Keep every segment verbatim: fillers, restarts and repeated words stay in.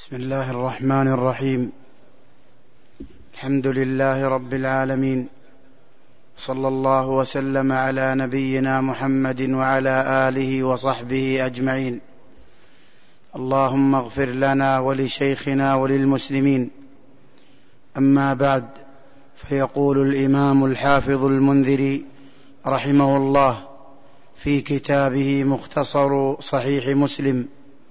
بسم الله الرحمن الرحيم. الحمد لله رب العالمين، صلى الله وسلم على نبينا محمد وعلى آله وصحبه أجمعين. اللهم اغفر لنا ولشيخنا وللمسلمين. أما بعد، فيقول الإمام الحافظ المنذري رحمه الله في كتابه مختصر صحيح مسلم: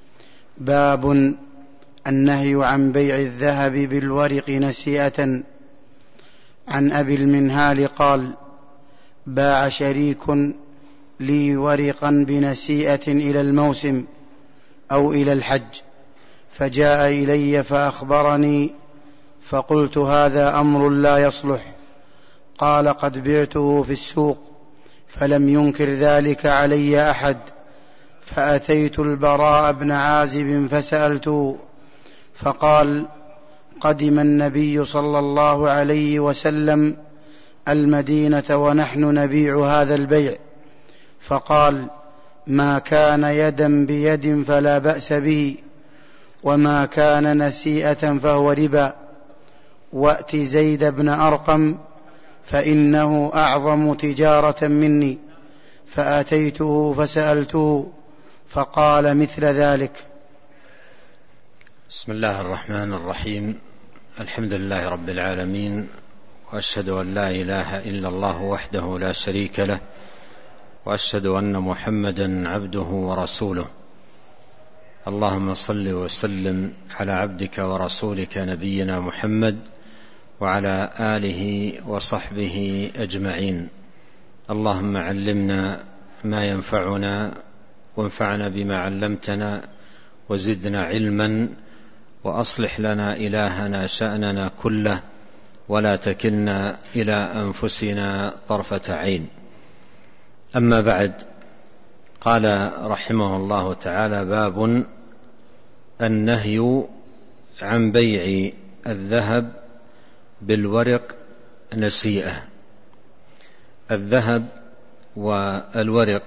باب النهي عن بيع الذهب بالورق نسيئة. عن أبي المنهال قال: باع شريك لي ورقا بنسيئة إلى الموسم أو إلى الحج، فجاء إلي فأخبرني، فقلت: هذا أمر لا يصلح. قال: قد بعته في السوق، فلم ينكر ذلك علي أحد. فأتيت البراء بن عازب فسألته، فقال: قدم النبي صلى الله عليه وسلم المدينة ونحن نبيع هذا البيع، فقال: ما كان يدا بيد فلا بأس به، وما كان نسيئة فهو ربا. وأت زيد بن أرقم فإنه أعظم تجارة مني. فأتيته فسألته، فقال مثل ذلك. بسم الله الرحمن الرحيم. الحمد لله رب العالمين، وأشهد أن لا إله إلا الله وحده لا شريك له، وأشهد أن محمدا عبده ورسوله. اللهم صل وسلم على عبدك ورسولك نبينا محمد وعلى آله وصحبه أجمعين. اللهم علمنا ما ينفعنا، وانفعنا بما علمتنا، وزدنا علما، وأصلح لنا إلهنا شأننا كله، ولا تكلنا إلى أنفسنا طرفة عين. أما بعد، قال رحمه الله تعالى: باب النهي عن بيع الذهب بالورق نسيئة. الذهب والورق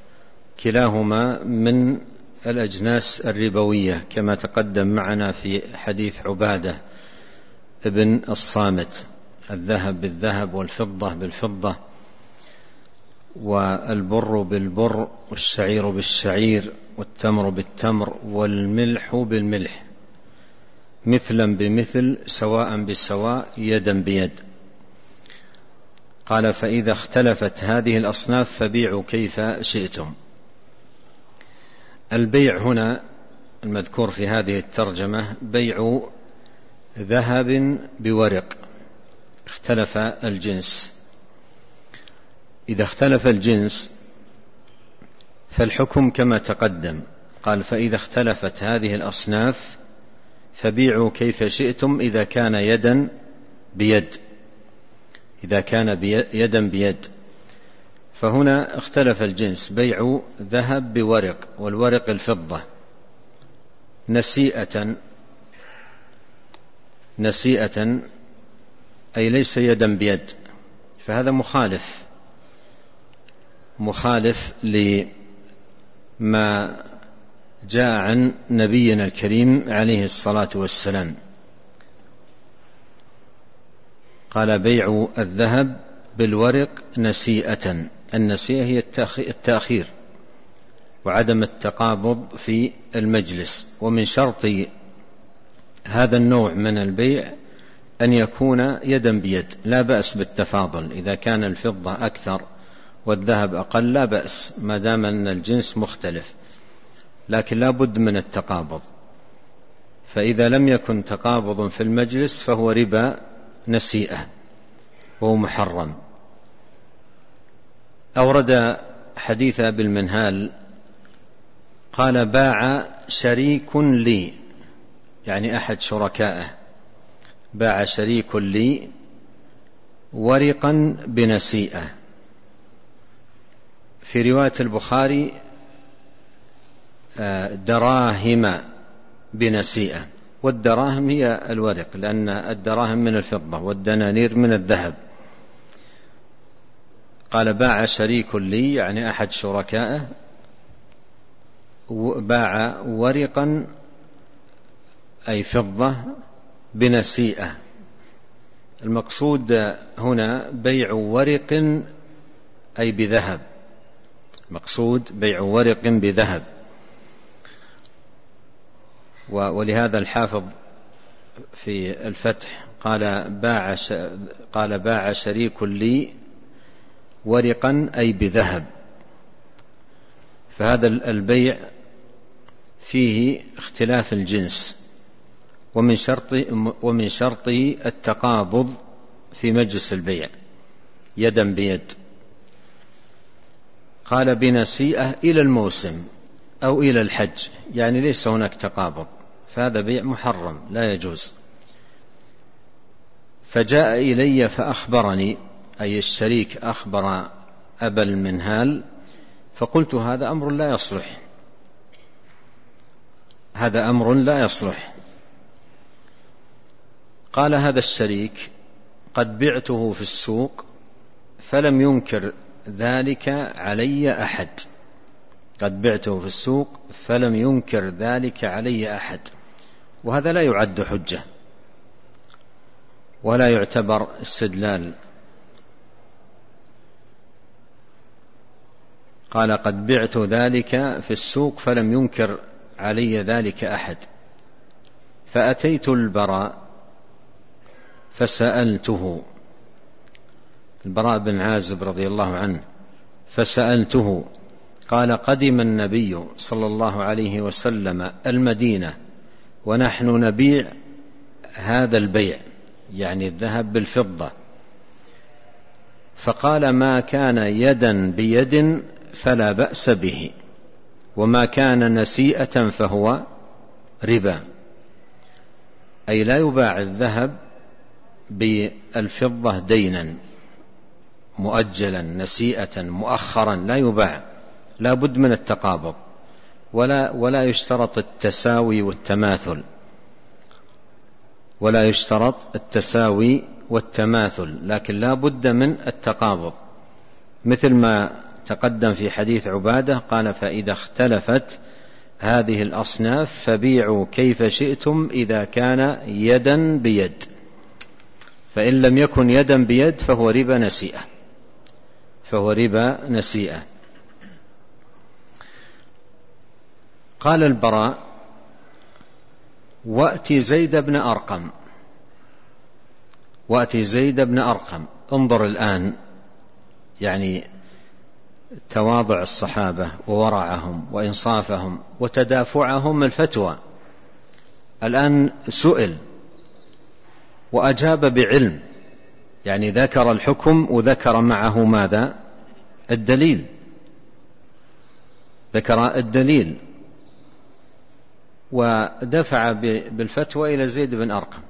كلاهما من الأجناس الربوية، كما تقدم معنا في حديث عبادة ابن الصامت: الذهب بالذهب، والفضة بالفضة، والبر بالبر، والشعير بالشعير، والتمر بالتمر، والملح بالملح، مثلا بمثل، سواء بسواء، يدا بيد. قال: فإذا اختلفت هذه الأصناف فبيعوا كيف شئتم. البيع هنا المذكور في هذه الترجمة بيع ذهب بورق. اختلف الجنس. إذا اختلف الجنس فالحكم كما تقدم. قال: فإذا اختلفت هذه الأصناف فبيعوا كيف شئتم إذا كان يدا بيد. إذا كان بي يدا بيد. فهنا اختلف الجنس، بيع ذهب بورق، والورق الفضة، نسيئة. نسيئة أي ليس يدا بيد، فهذا مخالف مخالف لما جاء عن نبينا الكريم عليه الصلاة والسلام. قال: بيع الذهب بالورق نسيئة. النسيئة هي التأخير وعدم التقابض في المجلس. ومن شرط هذا النوع من البيع أن يكون يدا بيد. لا بأس بالتفاضل، إذا كان الفضة أكثر والذهب أقل لا بأس، ما دام أن الجنس مختلف، لكن لا بد من التقابض. فإذا لم يكن تقابض في المجلس فهو ربا نسيئة وهو محرم. أورد حديث أبي المنهال قال: باع شريك لي، يعني أحد شركائه، باع شريك لي ورقا بنسيئة. في رواية البخاري دراهم بنسيئة، والدراهم هي الورق، لأن الدراهم من الفضة والدنانير من الذهب. قال: باع شريك لي، يعني أحد شركائه، باع ورقا أي فضة بنسيئة. المقصود هنا بيع ورق أي بذهب، مقصود بيع ورق بذهب. ولهذا الحافظ في الفتح قال باع قال باع شريك لي ورقا أي بذهب. فهذا البيع فيه اختلاف الجنس، ومن شرط ومن شرطه التقابض في مجلس البيع يدا بيد. قال بنسيئة إلى الموسم أو إلى الحج، يعني ليس هناك تقابض، فهذا بيع محرم لا يجوز. فجاء إلي فأخبرني، أي الشريك أخبر أبا المنهال، فقلت هذا أمر لا يصلح، هذا أمر لا يصلح. قال هذا الشريك قد بعته في السوق فلم ينكر ذلك علي أحد، قد بعته في السوق فلم ينكر ذلك علي أحد، وهذا لا يعد حجة ولا يعتبر استدلال. قال قد بعت ذلك في السوق فلم ينكر علي ذلك أحد. فأتيت البراء فسألته، البراء بن عازب رضي الله عنه، فسألته. قال قدم النبي صلى الله عليه وسلم المدينة ونحن نبيع هذا البيع، يعني الذهب بالفضة، فقال ما كان يدا بيد فلا بأس به، وما كان نسيئة فهو ربا. أي لا يباع الذهب بالفضة دينا مؤجلا نسيئة مؤخرا، لا يباع، لا بد من التقابض، ولا ولا يشترط التساوي والتماثل، ولا يشترط التساوي والتماثل، لكن لا بد من التقابض، مثل ما تقدم في حديث عبادة قال فإذا اختلفت هذه الأصناف فبيعوا كيف شئتم إذا كان يدا بيد، فإن لم يكن يدا بيد فهو ربا نسيئة، فهو ربا نسيئة. قال البراء وأتي زيد بن أرقم، وأتي زيد بن أرقم. انظر الآن يعني تواضع الصحابة وورعهم وإنصافهم وتدافعهم الفتوى. الآن سئل وأجاب بعلم، يعني ذكر الحكم وذكر معه ماذا؟ الدليل، ذكر الدليل، ودفع بالفتوى إلى زيد بن أرقم.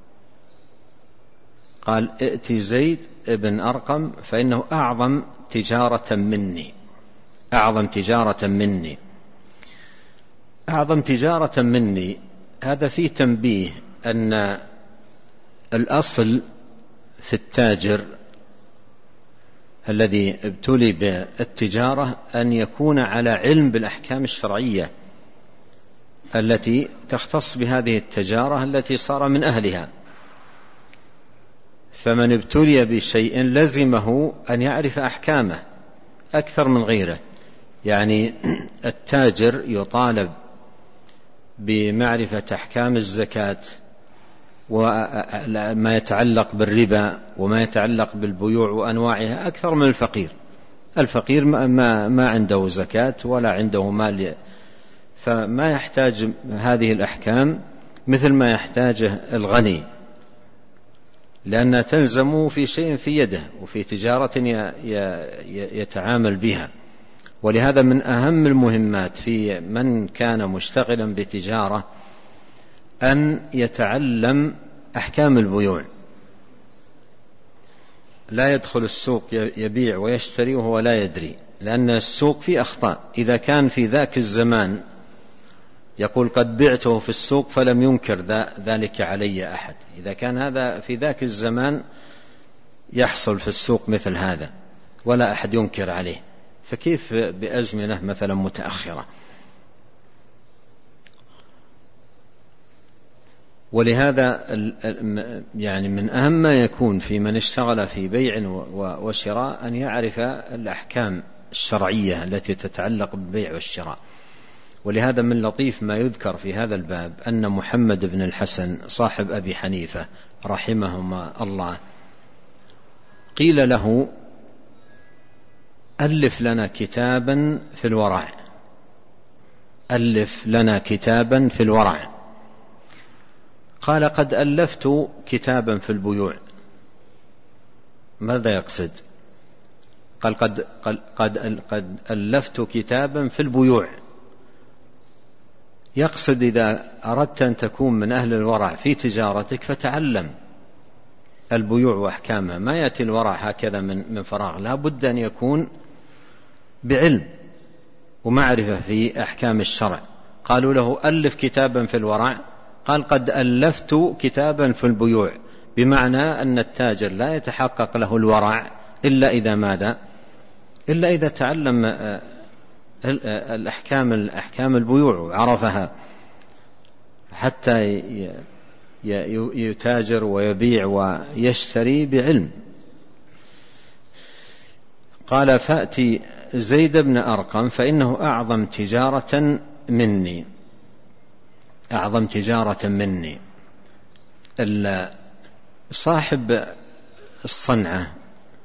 قال ائت زيد بن أرقم فإنه أعظم تجارة مني، أعظم تجارة مني، أعظم تجارة مني. هذا فيه تنبيه أن الأصل في التاجر الذي ابتلي بالتجارة أن يكون على علم بالأحكام الشرعية التي تختص بهذه التجارة التي صار من أهلها. فمن ابتلي بشيء لزمه أن يعرف أحكامه أكثر من غيره، يعني التاجر يطالب بمعرفة أحكام الزكاة وما يتعلق بالربا وما يتعلق بالبيوع وأنواعها أكثر من الفقير. الفقير ما, ما عنده زكاة ولا عنده مال، فما يحتاج هذه الأحكام مثل ما يحتاجه الغني، لأنها تلزم في شيء في يده وفي تجارة يتعامل بها. ولهذا من أهم المهمات في من كان مشتغلا بتجارة أن يتعلم أحكام البيوع، لا يدخل السوق يبيع ويشتري وهو لا يدري، لأن السوق فيه أخطاء. إذا كان في ذاك الزمان يقول قد بعته في السوق فلم ينكر ذلك علي أحد، إذا كان هذا في ذاك الزمان يحصل في السوق مثل هذا ولا أحد ينكر عليه، فكيف بأزمنة مثلا متأخرة؟ ولهذا يعني من أهم ما يكون في من اشتغل في بيع وشراء أن يعرف الأحكام الشرعية التي تتعلق بالبيع والشراء. ولهذا من لطيف ما يذكر في هذا الباب أن محمد بن الحسن صاحب أبي حنيفة رحمهما الله قيل له: ألف لنا كتابا في الورع، ألف لنا كتابا في الورع. قال: قد ألفت كتابا في البيوع. ماذا يقصد؟ قال: قد, قد, قد ألفت كتابا في البيوع، يقصد إذا أردت أن تكون من أهل الورع في تجارتك فتعلم البيوع وأحكامها. ما يأتي الورع هكذا من, من فراغ، لا بد أن يكون بعلم ومعرفة في أحكام الشرع. قالوا له: ألف كتابا في الورع. قال: قد ألفت كتابا في البيوع، بمعنى أن التاجر لا يتحقق له الورع إلا إذا ماذا؟ إلا إذا تعلم الأحكام الأحكام البيوع وعرفها حتى يتاجر ويبيع ويشتري بعلم. قال: فأتي زيد بن أرقم فإنه أعظم تجارة مني، أعظم تجارة مني. صاحب الصنعة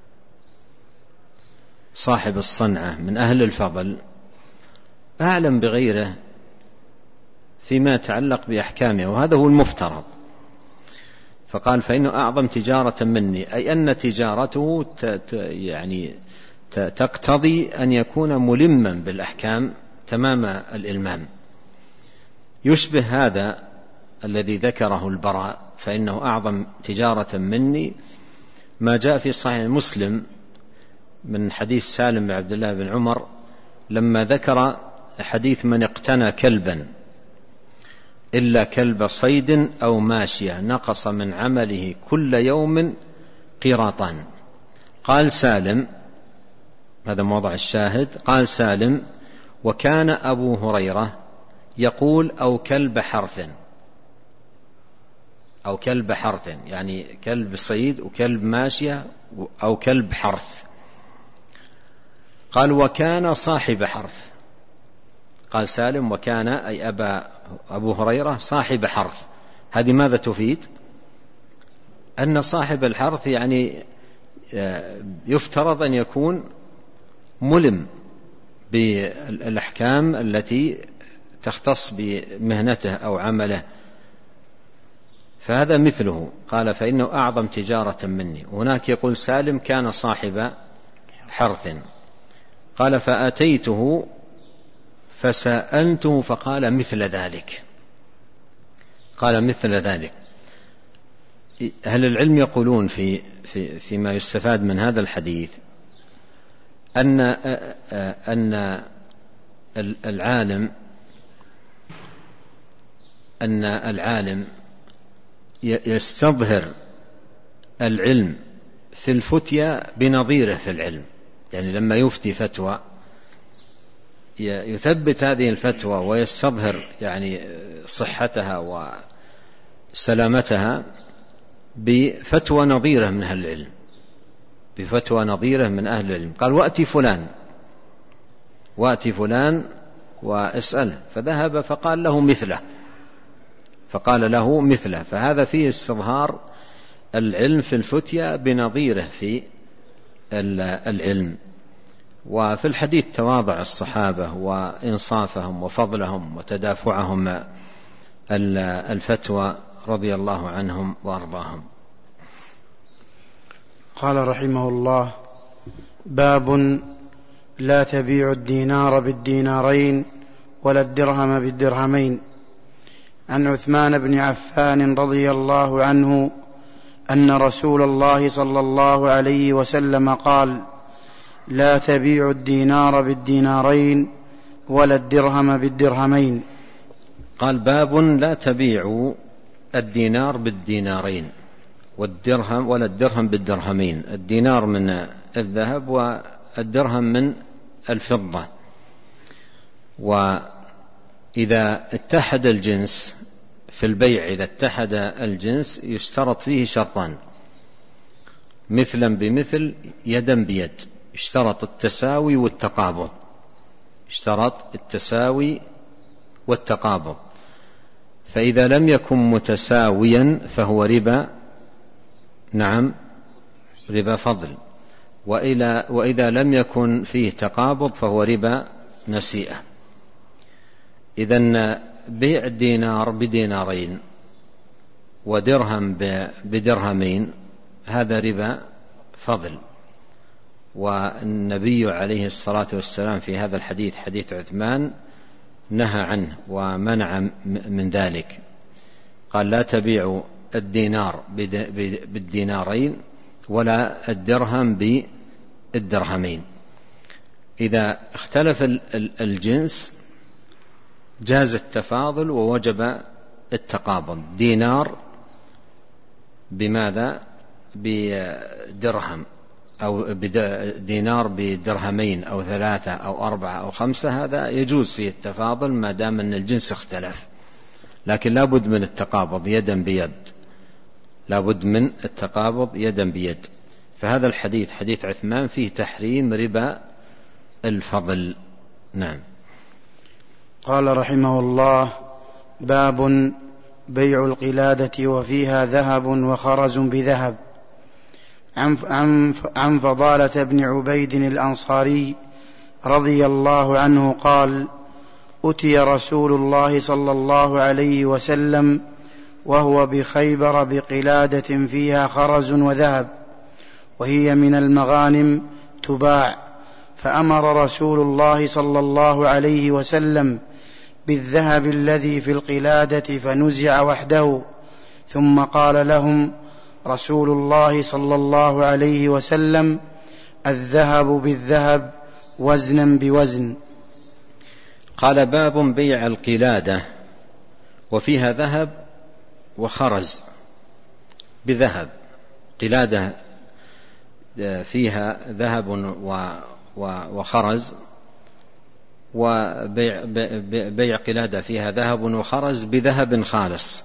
صاحب الصنعة من أهل الفضل أعلم بغيره فيما يتعلق بأحكامه، وهذا هو المفترض. فقال: فإنه أعظم تجارة مني، أي أن تجارته يعني تقتضي أن يكون ملما بالأحكام تمام الإلمام. يشبه هذا الذي ذكره البراء فإنه أعظم تجارة مني ما جاء في صحيح مسلم من حديث سالم بن عبد الله بن عمر لما ذكر حديث: من اقتنى كلبا إلا كلب صيد أو ماشية نقص من عمله كل يوم قيراطان. قال سالم، هذا موضع الشاهد، قال سالم: وكان أبو هريرة يقول: أو كلب حرث، أو كلب حرث، يعني كلب صيد وكلب ماشية أو كلب حرث. قال: وكان صاحب حرث. قال سالم: وكان أي أبا أبو هريرة صاحب حرث. هذه ماذا تفيد؟ أن صاحب الحرث يعني يفترض أن يكون ملم بالأحكام التي تختص بمهنته أو عمله، فهذا مثله. قال: فإنه أعظم تجارة مني. هناك يقول سالم: كان صاحب حرث. قال: فأتيته فسألته فقال مثل ذلك. قال مثل ذلك. أهل العلم يقولون في في فيما يستفاد من هذا الحديث أن أن العالم أن العالم يستظهر العلم في الفتيا بنظيره في العلم، يعني لما يفتي فتوى يثبت هذه الفتوى ويستظهر يعني صحتها وسلامتها بفتوى نظيرة من أهل العلم، بفتوى نظيرة من أهل العلم. قال: وأتي فلان وأتي فلان واسأله، فذهب فقال له مثله فقال له مثله فهذا فيه استظهار العلم في الفتيا بنظيره في العلم. وفي الحديث تواضع الصحابة وإنصافهم وفضلهم وتدافعهم الفتوى رضي الله عنهم وأرضاهم. قال رحمه الله: باب لا تبيع الدينار بالدينارين ولا الدرهم بالدرهمين. عن عثمان بن عفان رضي الله عنه أن رسول الله صلى الله عليه وسلم قال: لا تبيع الدينار بالدينارين ولا الدرهم بالدرهمين. قال: باب لا تبيع الدينار بالدينارين والدرهم ولا الدرهم بالدرهمين. الدينار من الذهب والدرهم من الفضة، وإذا اتحد الجنس في البيع إذا اتحد الجنس يشترط فيه شرطان: مثلا بمثل، يدا بيد. يشترط التساوي والتقابض، يشترط التساوي والتقابض. فإذا لم يكن متساويا فهو ربا، نعم، ربا فضل. وإذا لم يكن فيه تقابض فهو ربا نسيئة. إذن بيع الدينار بدينارين ودرهم بدرهمين هذا ربا فضل. والنبي عليه الصلاة والسلام في هذا الحديث، حديث عثمان، نهى عنه ومنع من ذلك. قال: لا تبيعوا الدينار بالدينارين ولا الدرهم بالدرهمين. إذا اختلف الجنس جاز التفاضل ووجب التقابض. دينار بماذا؟ بدرهم، أو دينار بدرهمين أو ثلاثة أو أربعة أو خمسة، هذا يجوز فيه التفاضل ما دام أن الجنس اختلف، لكن لا بد من التقابض يدا بيد، لا بد من التقابض يدا بيد. فهذا الحديث، حديث عثمان، فيه تحريم ربا الفضل. نعم. قال رحمه الله: باب بيع القلادة وفيها ذهب وخرز بذهب. عن, عن, عن فضالة بن عبيد الأنصاري رضي الله عنه قال: أتي رسول الله صلى الله عليه وسلم وهو بخيبر بقلادة فيها خرز وذهب، وهي من المغانم تباع، فأمر رسول الله صلى الله عليه وسلم بالذهب الذي في القلادة فنزع وحده، ثم قال لهم رسول الله صلى الله عليه وسلم: الذهب بالذهب وزنا بوزن. قال: باب بيع القلادة وفيها ذهب وخرز بذهب. قلادة فيها ذهب وخرز، وبيع بيع قلادة فيها ذهب وخرز بذهب خالص.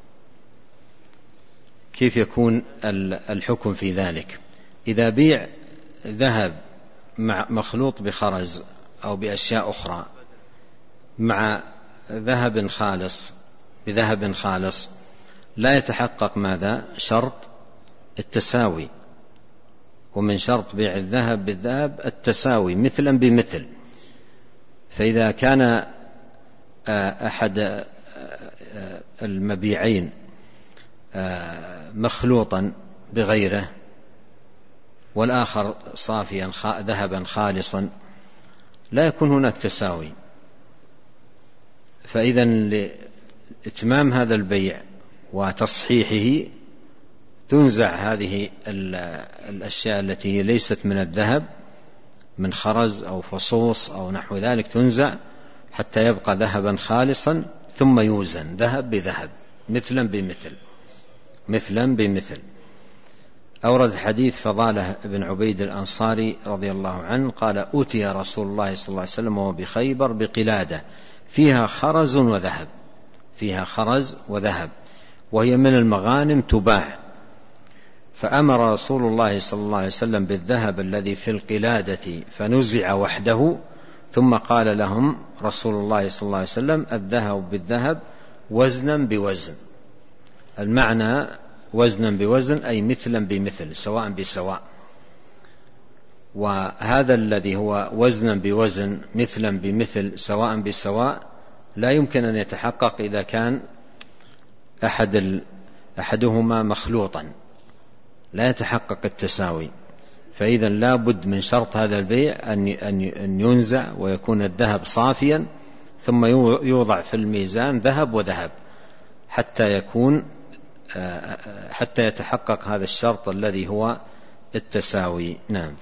كيف يكون الحكم في ذلك؟ إذا بيع ذهب مخلوط بخرز أو بأشياء أخرى مع ذهب خالص بذهب خالص، لا يتحقق ماذا؟ شرط التساوي. ومن شرط بيع الذهب بالذهب التساوي، مثلا بمثل. فإذا كان أحد المبيعين مخلوطا بغيره والآخر صافيا ذهبا خالصا، لا يكون هناك تساوي. فإذا لإتمام هذا البيع وتصحيحه تنزع هذه الأشياء التي ليست من الذهب، من خرز أو فصوص أو نحو ذلك، تنزع حتى يبقى ذهبا خالصا، ثم يوزن ذهب بذهب، مثلا بمثل، مثلا بمثل. أورد حديث فضالة بن عبيد الأنصاري رضي الله عنه قال: أتي رسول الله صلى الله عليه وسلم وهو بخيبر بقلادة فيها خرز وذهب، فيها خرز وذهب، وهي من المغانم تباع، فأمر رسول الله صلى الله عليه وسلم بالذهب الذي في القلادة فنزع وحده، ثم قال لهم رسول الله صلى الله عليه وسلم: الذهب بالذهب وزنا بوزن. المعنى وزنا بوزن أي مثلا بمثل، سواء بسواء. وهذا الذي هو وزنا بوزن، مثلا بمثل، سواء بسواء، لا يمكن أن يتحقق إذا كان أحد أحدهما مخلوطا، لا يتحقق التساوي. فإذا لا بد من شرط هذا البيع أن ينزع ويكون الذهب صافيا، ثم يوضع في الميزان ذهب وذهب حتى يكون حتى يتحقق هذا الشرط الذي هو التساوي. نعم.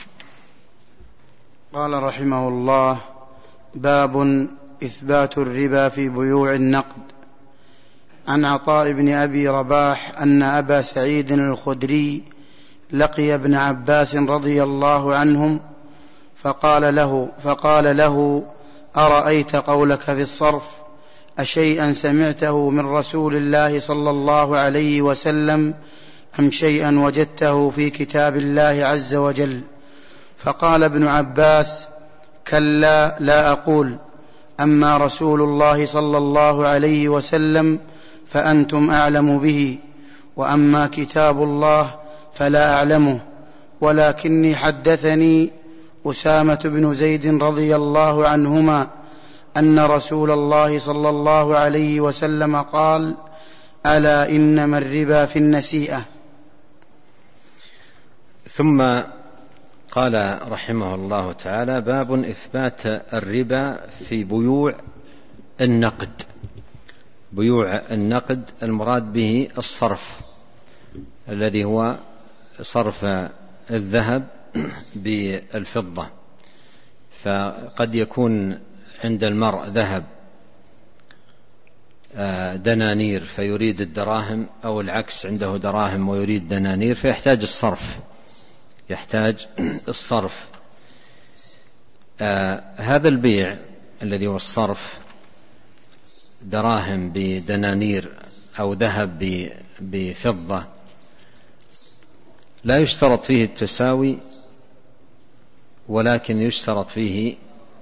قال رحمه الله: باب إثبات الربا في بيوع النقد. عن عطاء بن أبي رباح أن أبا سعيد الخدري لقي ابن عباس رضي الله عنهم فقال له, فقال له: أرأيت قولك في الصرف أشيئا سمعته من رسول الله صلى الله عليه وسلم أم شيئا وجدته في كتاب الله عز وجل؟ فقال ابن عباس: كلا، لا أقول. أما رسول الله صلى الله عليه وسلم فأنتم أعلم به، وأما كتاب الله فلا أعلمه، ولكني حدثني أسامة بن زيد رضي الله عنهما أن رسول الله صلى الله عليه وسلم قال: ألا إنما الربا في النسيئة. ثم قال رحمه الله تعالى: باب إثبات الربا في بيوع النقد. بيوع النقد المراد به الصرف الذي هو صرف الذهب بالفضة، فقد يكون عند المرء ذهب دنانير فيريد الدراهم، أو العكس عنده دراهم ويريد دنانير، فيحتاج الصرف يحتاج الصرف آه هذا البيع الذي هو الصرف، دراهم بدنانير أو ذهب بفضة، لا يشترط فيه التساوي، ولكن يشترط فيه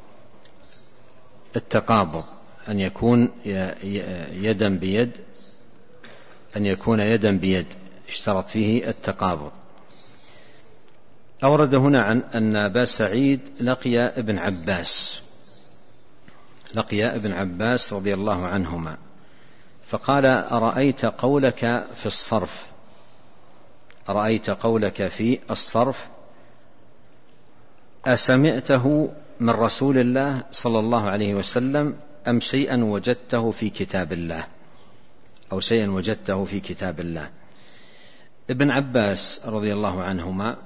التقابض، أن يكون يدا بيد أن يكون يدا بيد اشترط فيه التقابض. أورد هنا عن أن أبا سعيد لقي ابن عباس لقي ابن عباس رضي الله عنهما فقال: أرأيت قولك في الصرف أرأيت قولك في الصرف أسمعته من رسول الله صلى الله عليه وسلم أم شيئا وجدته في كتاب الله أو شيئا وجدته في كتاب الله. ابن عباس رضي الله عنهما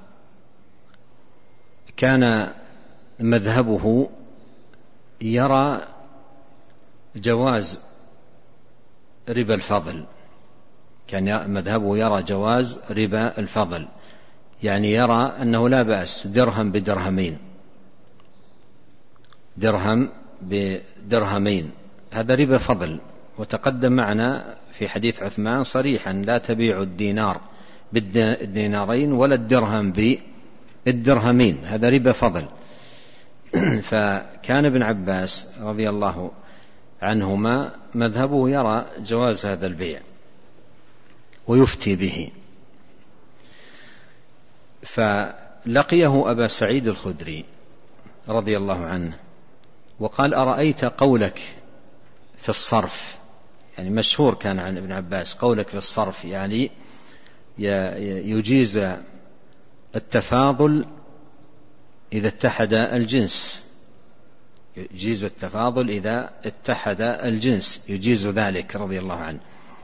كان مذهبه يرى جواز ربا الفضل كان مذهبه يرى جواز ربا الفضل، يعني يرى أنه لا بأس درهم بدرهمين درهم بدرهمين هذا ربا فضل. وتقدم معنا في حديث عثمان صريحا: لا تبيع الدينار بالدينارين ولا الدرهم بالدرهمين، هذا ربا فضل. فكان ابن عباس رضي الله عنهما مذهبه يرى جواز هذا البيع ويفتي به، فلقيه أبا سعيد الخدري رضي الله عنه وقال: أرأيت قولك في الصرف، يعني مشهور كان عن ابن عباس قولك في الصرف، يعني يجيز التفاضل إذا اتحد الجنس يجيز التفاضل إذا اتحد الجنس يجيز ذلك رضي الله عنه.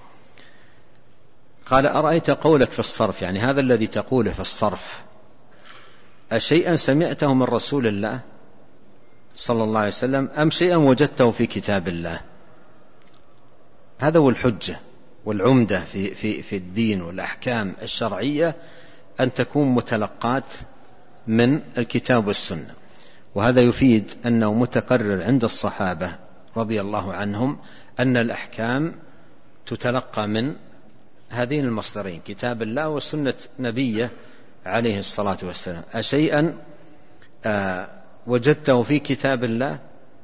قال: أرأيت قولك في الصرف، يعني هذا الذي تقوله في الصرف أشيئا سمعته من رسول الله صلى الله عليه وسلم أم شيئا وجدته في كتاب الله؟ هذا هو الحجة والعمدة في, في, في الدين والأحكام الشرعية، أن تكون متلقات من الكتاب والسنة. وهذا يفيد أنه متقرر عند الصحابة رضي الله عنهم أن الأحكام تتلقى من هذين المصدرين، كتاب الله وسنة نبيه عليه الصلاة والسلام. أشيئا آه وجدته في كتاب الله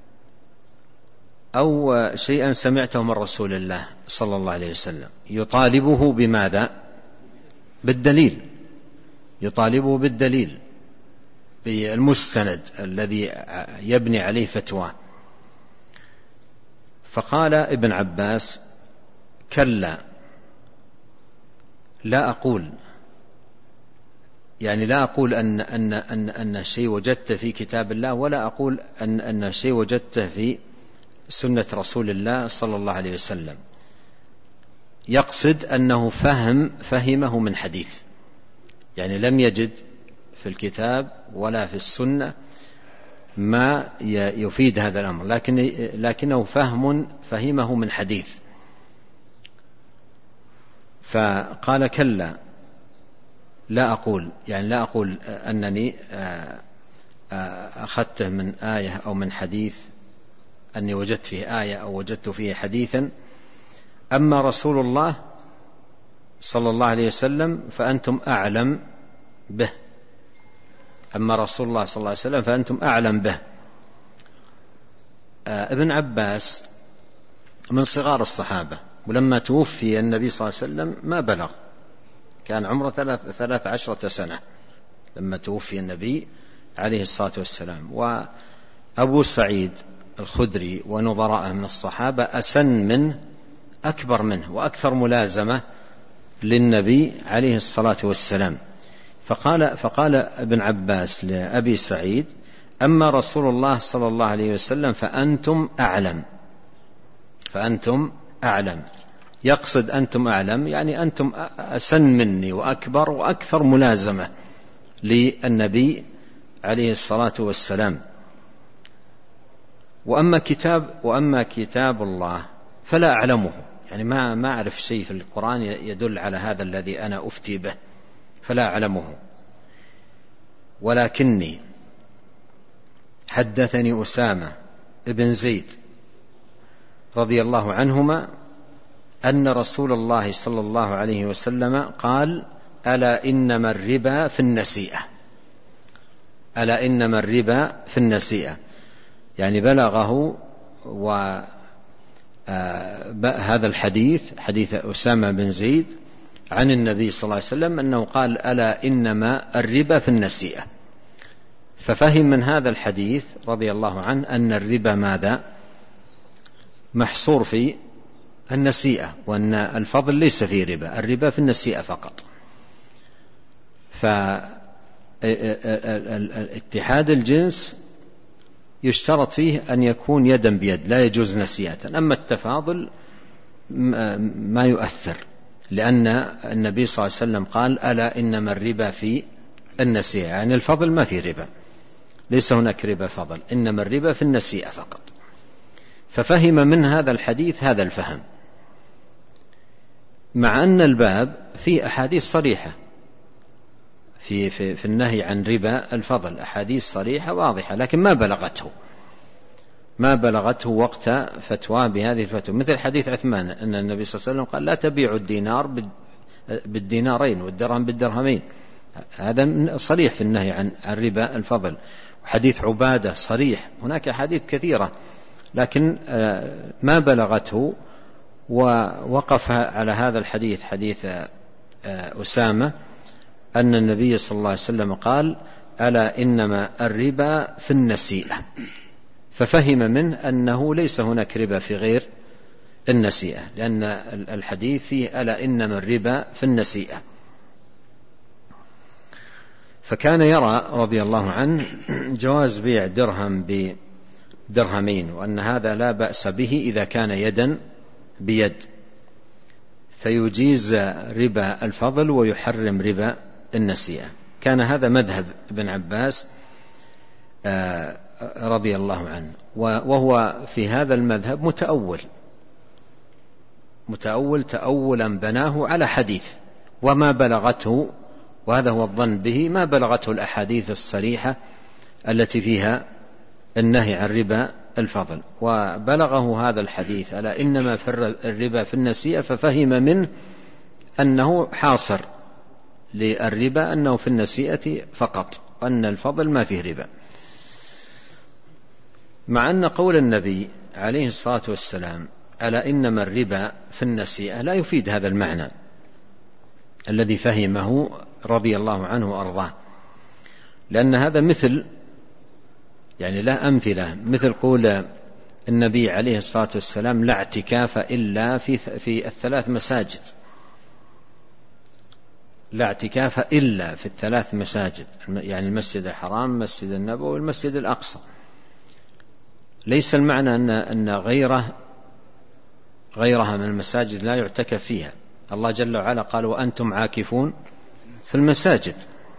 أو شيئا سمعته من رسول الله صلى الله عليه وسلم، يطالبه بماذا؟ بالدليل يطالبه بالدليل بالمستند الذي يبني عليه فتوى. فقال ابن عباس: كلا، لا أقول، يعني لا أقول أن أن أن أن شيء وجدته في كتاب الله، ولا أقول أن أن شيء وجدته في سنة رسول الله صلى الله عليه وسلم. يقصد أنه فهم فهمه من حديث، يعني لم يجد في الكتاب ولا في السنة ما يفيد هذا الأمر، لكن لكنه فهم فهمه من حديث. فقال: كلا، لا أقول، يعني لا أقول أنني أخذته من آية أو من حديث أني وجدت فيه آية أو وجدت فيه حديثا. أما رسول الله صلى الله عليه وسلم فأنتم أعلم به أما رسول الله صلى الله عليه وسلم فأنتم أعلم به. ابن عباس من صغار الصحابة، ولما توفي النبي صلى الله عليه وسلم ما بلغ، كان عمره ثلاث, ثلاث عشرة سنة لما توفي النبي عليه الصلاة والسلام. وأبو سعيد الخدري ونظراءه من الصحابة أسن منه، أكبر منه، وأكثر ملازمة للنبي عليه الصلاة والسلام. فقال, فقال ابن عباس لأبي سعيد: أما رسول الله صلى الله عليه وسلم فأنتم أعلم. فأنتم أعلم يقصد أنتم أعلم يعني أنتم أسن مني وأكبر وأكثر ملازمة للنبي عليه الصلاة والسلام. وأما كتاب, وأما كتاب الله فلا أعلمه، يعني ما, ما أعرف شيء في القرآن يدل على هذا الذي أنا أفتي به، فلا أعلمه. ولكني حدثني أسامة ابن زيد رضي الله عنهما أن رسول الله صلى الله عليه وسلم قال: ألا إنما الربا في النسيئة. ألا إنما الربا في النسيئة، يعني بلغه وهذا الحديث، حديث أسامة بن زيد عن النبي صلى الله عليه وسلم أنه قال: ألا إنما الربا في النسيئة. ففهم من هذا الحديث رضي الله عنه أن الربا ماذا؟ محصور في النسيئة، وأن الفضل ليس في ربا، الربا في النسيئة فقط. فاتحاد الجنس يشترط فيه أن يكون يدا بيد، لا يجوز نسيئة. أما التفاضل ما يؤثر، لأن النبي صلى الله عليه وسلم قال: ألا إنما الربا في النسيئة، يعني الفضل ما في ربا، ليس هناك ربا فضل، إنما الربا في النسيئة فقط. ففهم من هذا الحديث هذا الفهم، مع أن الباب فيه أحاديث صريحة في, في, في النهي عن ربا الفضل، أحاديث صريحة واضحة، لكن ما بلغته ما بلغته وقت فتوى بهذه الفتوى. مثل حديث عثمان أن النبي صلى الله عليه وسلم قال: لا تبيعوا الدينار بالدينارين والدرهم بالدرهمين، هذا صريح في النهي عن ربا الفضل. وحديث عبادة صريح. هناك أحاديث كثيرة لكن ما بلغته. ووقف على هذا الحديث، حديث أسامة، أن النبي صلى الله عليه وسلم قال: ألا إنما الربا في النسيئة. ففهم منه أنه ليس هناك ربا في غير النسيئة، لأن الحديث فيه ألا إنما الربا في النسيئة. فكان يرى رضي الله عنه جواز بيع درهم بدرهمين، وأن هذا لا بأس به إذا كان يدا بيد، فيجيز ربا الفضل ويحرم ربا النسيئة. كان هذا مذهب ابن عباس رضي الله عنه، وهو في هذا المذهب متأول متأول تأولا بناه على حديث، وما بلغته، وهذا هو الظن به، ما بلغته الأحاديث الصريحة التي فيها النهي عن ربا الفضل. وبلغه هذا الحديث: ألا إنما الربا في النسيئة، ففهم منه أنه حاصر للربا أنه في النسيئة فقط، وأن الفضل ما فيه ربا. مع أن قول النبي عليه الصلاة والسلام: ألا إنما الربا في النسيئة، لا يفيد هذا المعنى الذي فهمه رضي الله عنه وأرضاه، لأن هذا مثل يعني لا أمثلة، مثل قول النبي عليه الصلاة والسلام: لا اعتكاف إلا في في الثلاث مساجد. لا اعتكاف إلا في الثلاث مساجد، يعني المسجد الحرام، المسجد النبوي، والمسجد الأقصى. ليس المعنى أن أن غيره غيرها من المساجد لا يعتكف فيها. الله جل وعلا قال: وأنتم عاكفون في المساجد.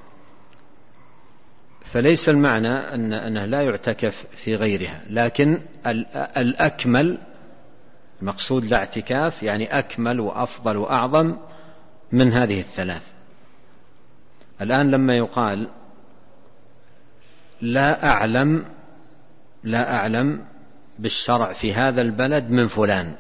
فليس المعنى أن أنه لا يعتكف في غيرها، لكن الأكمل، المقصود لا اعتكاف يعني أكمل وأفضل وأعظم من هذه الثلاث. الآن لما يقال لا أعلم لا أعلم بالشرع في هذا البلد من فلان.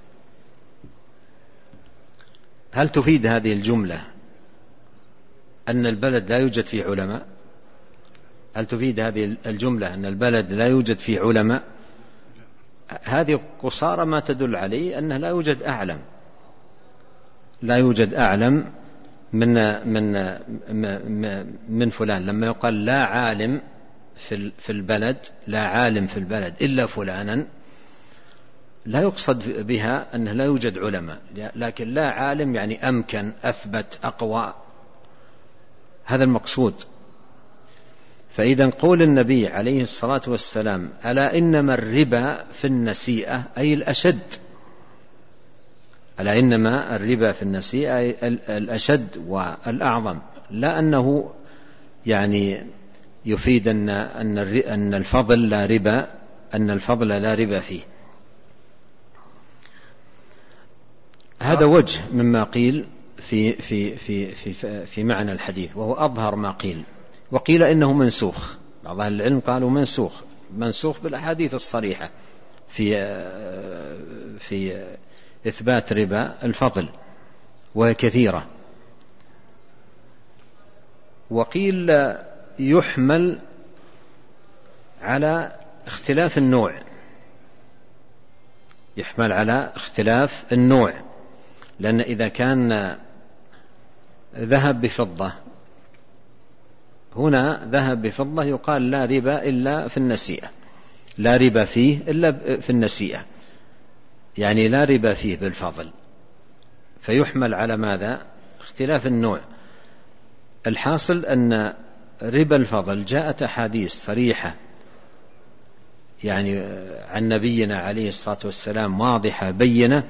هل تفيد هذه الجملة أن البلد لا يوجد فيه علماء؟ هل تفيد هذه الجملة أن البلد لا يوجد فيه علماء؟ هذه قصارى ما تدل عليه أنه لا يوجد أعلم، لا يوجد أعلم من من من فلان. لما يقال لا عالم في البلد، لا عالم في البلد إلا فلانا، لا يقصد بها أنه لا يوجد علماء، لكن لا عالم يعني أمكن، أثبت، أقوى، هذا المقصود. فإذا قول النبي عليه الصلاة والسلام ألا إنما الربا في النسيئة أي الأشد، ألا إنما الربا في النسيئة أي الأشد والأعظم، لا أنه يعني يفيد أن أن الفضل لا ربا، أن الفضل لا ربا فيه. هذا وجه مما قيل في في في في في معنى الحديث، وهو أظهر ما قيل. وقيل إنه منسوخ، بعض أهل العلم قالوا منسوخ، منسوخ بالأحاديث الصريحة في في إثبات ربا الفضل، وهي كثيرة. وقيل يحمل على اختلاف النوع، يحمل على اختلاف النوع، لأن إذا كان ذهب بفضة، هنا ذهب بفضة يقال لا ربا إلا في النسيئة، لا ربا فيه إلا في النسيئة، يعني لا ربا فيه بالفضل، فيحمل على ماذا؟ اختلاف النوع. الحاصل أن ربا الفضل جاءت أحاديث صريحة يعني عن نبينا عليه الصلاة والسلام واضحة بينة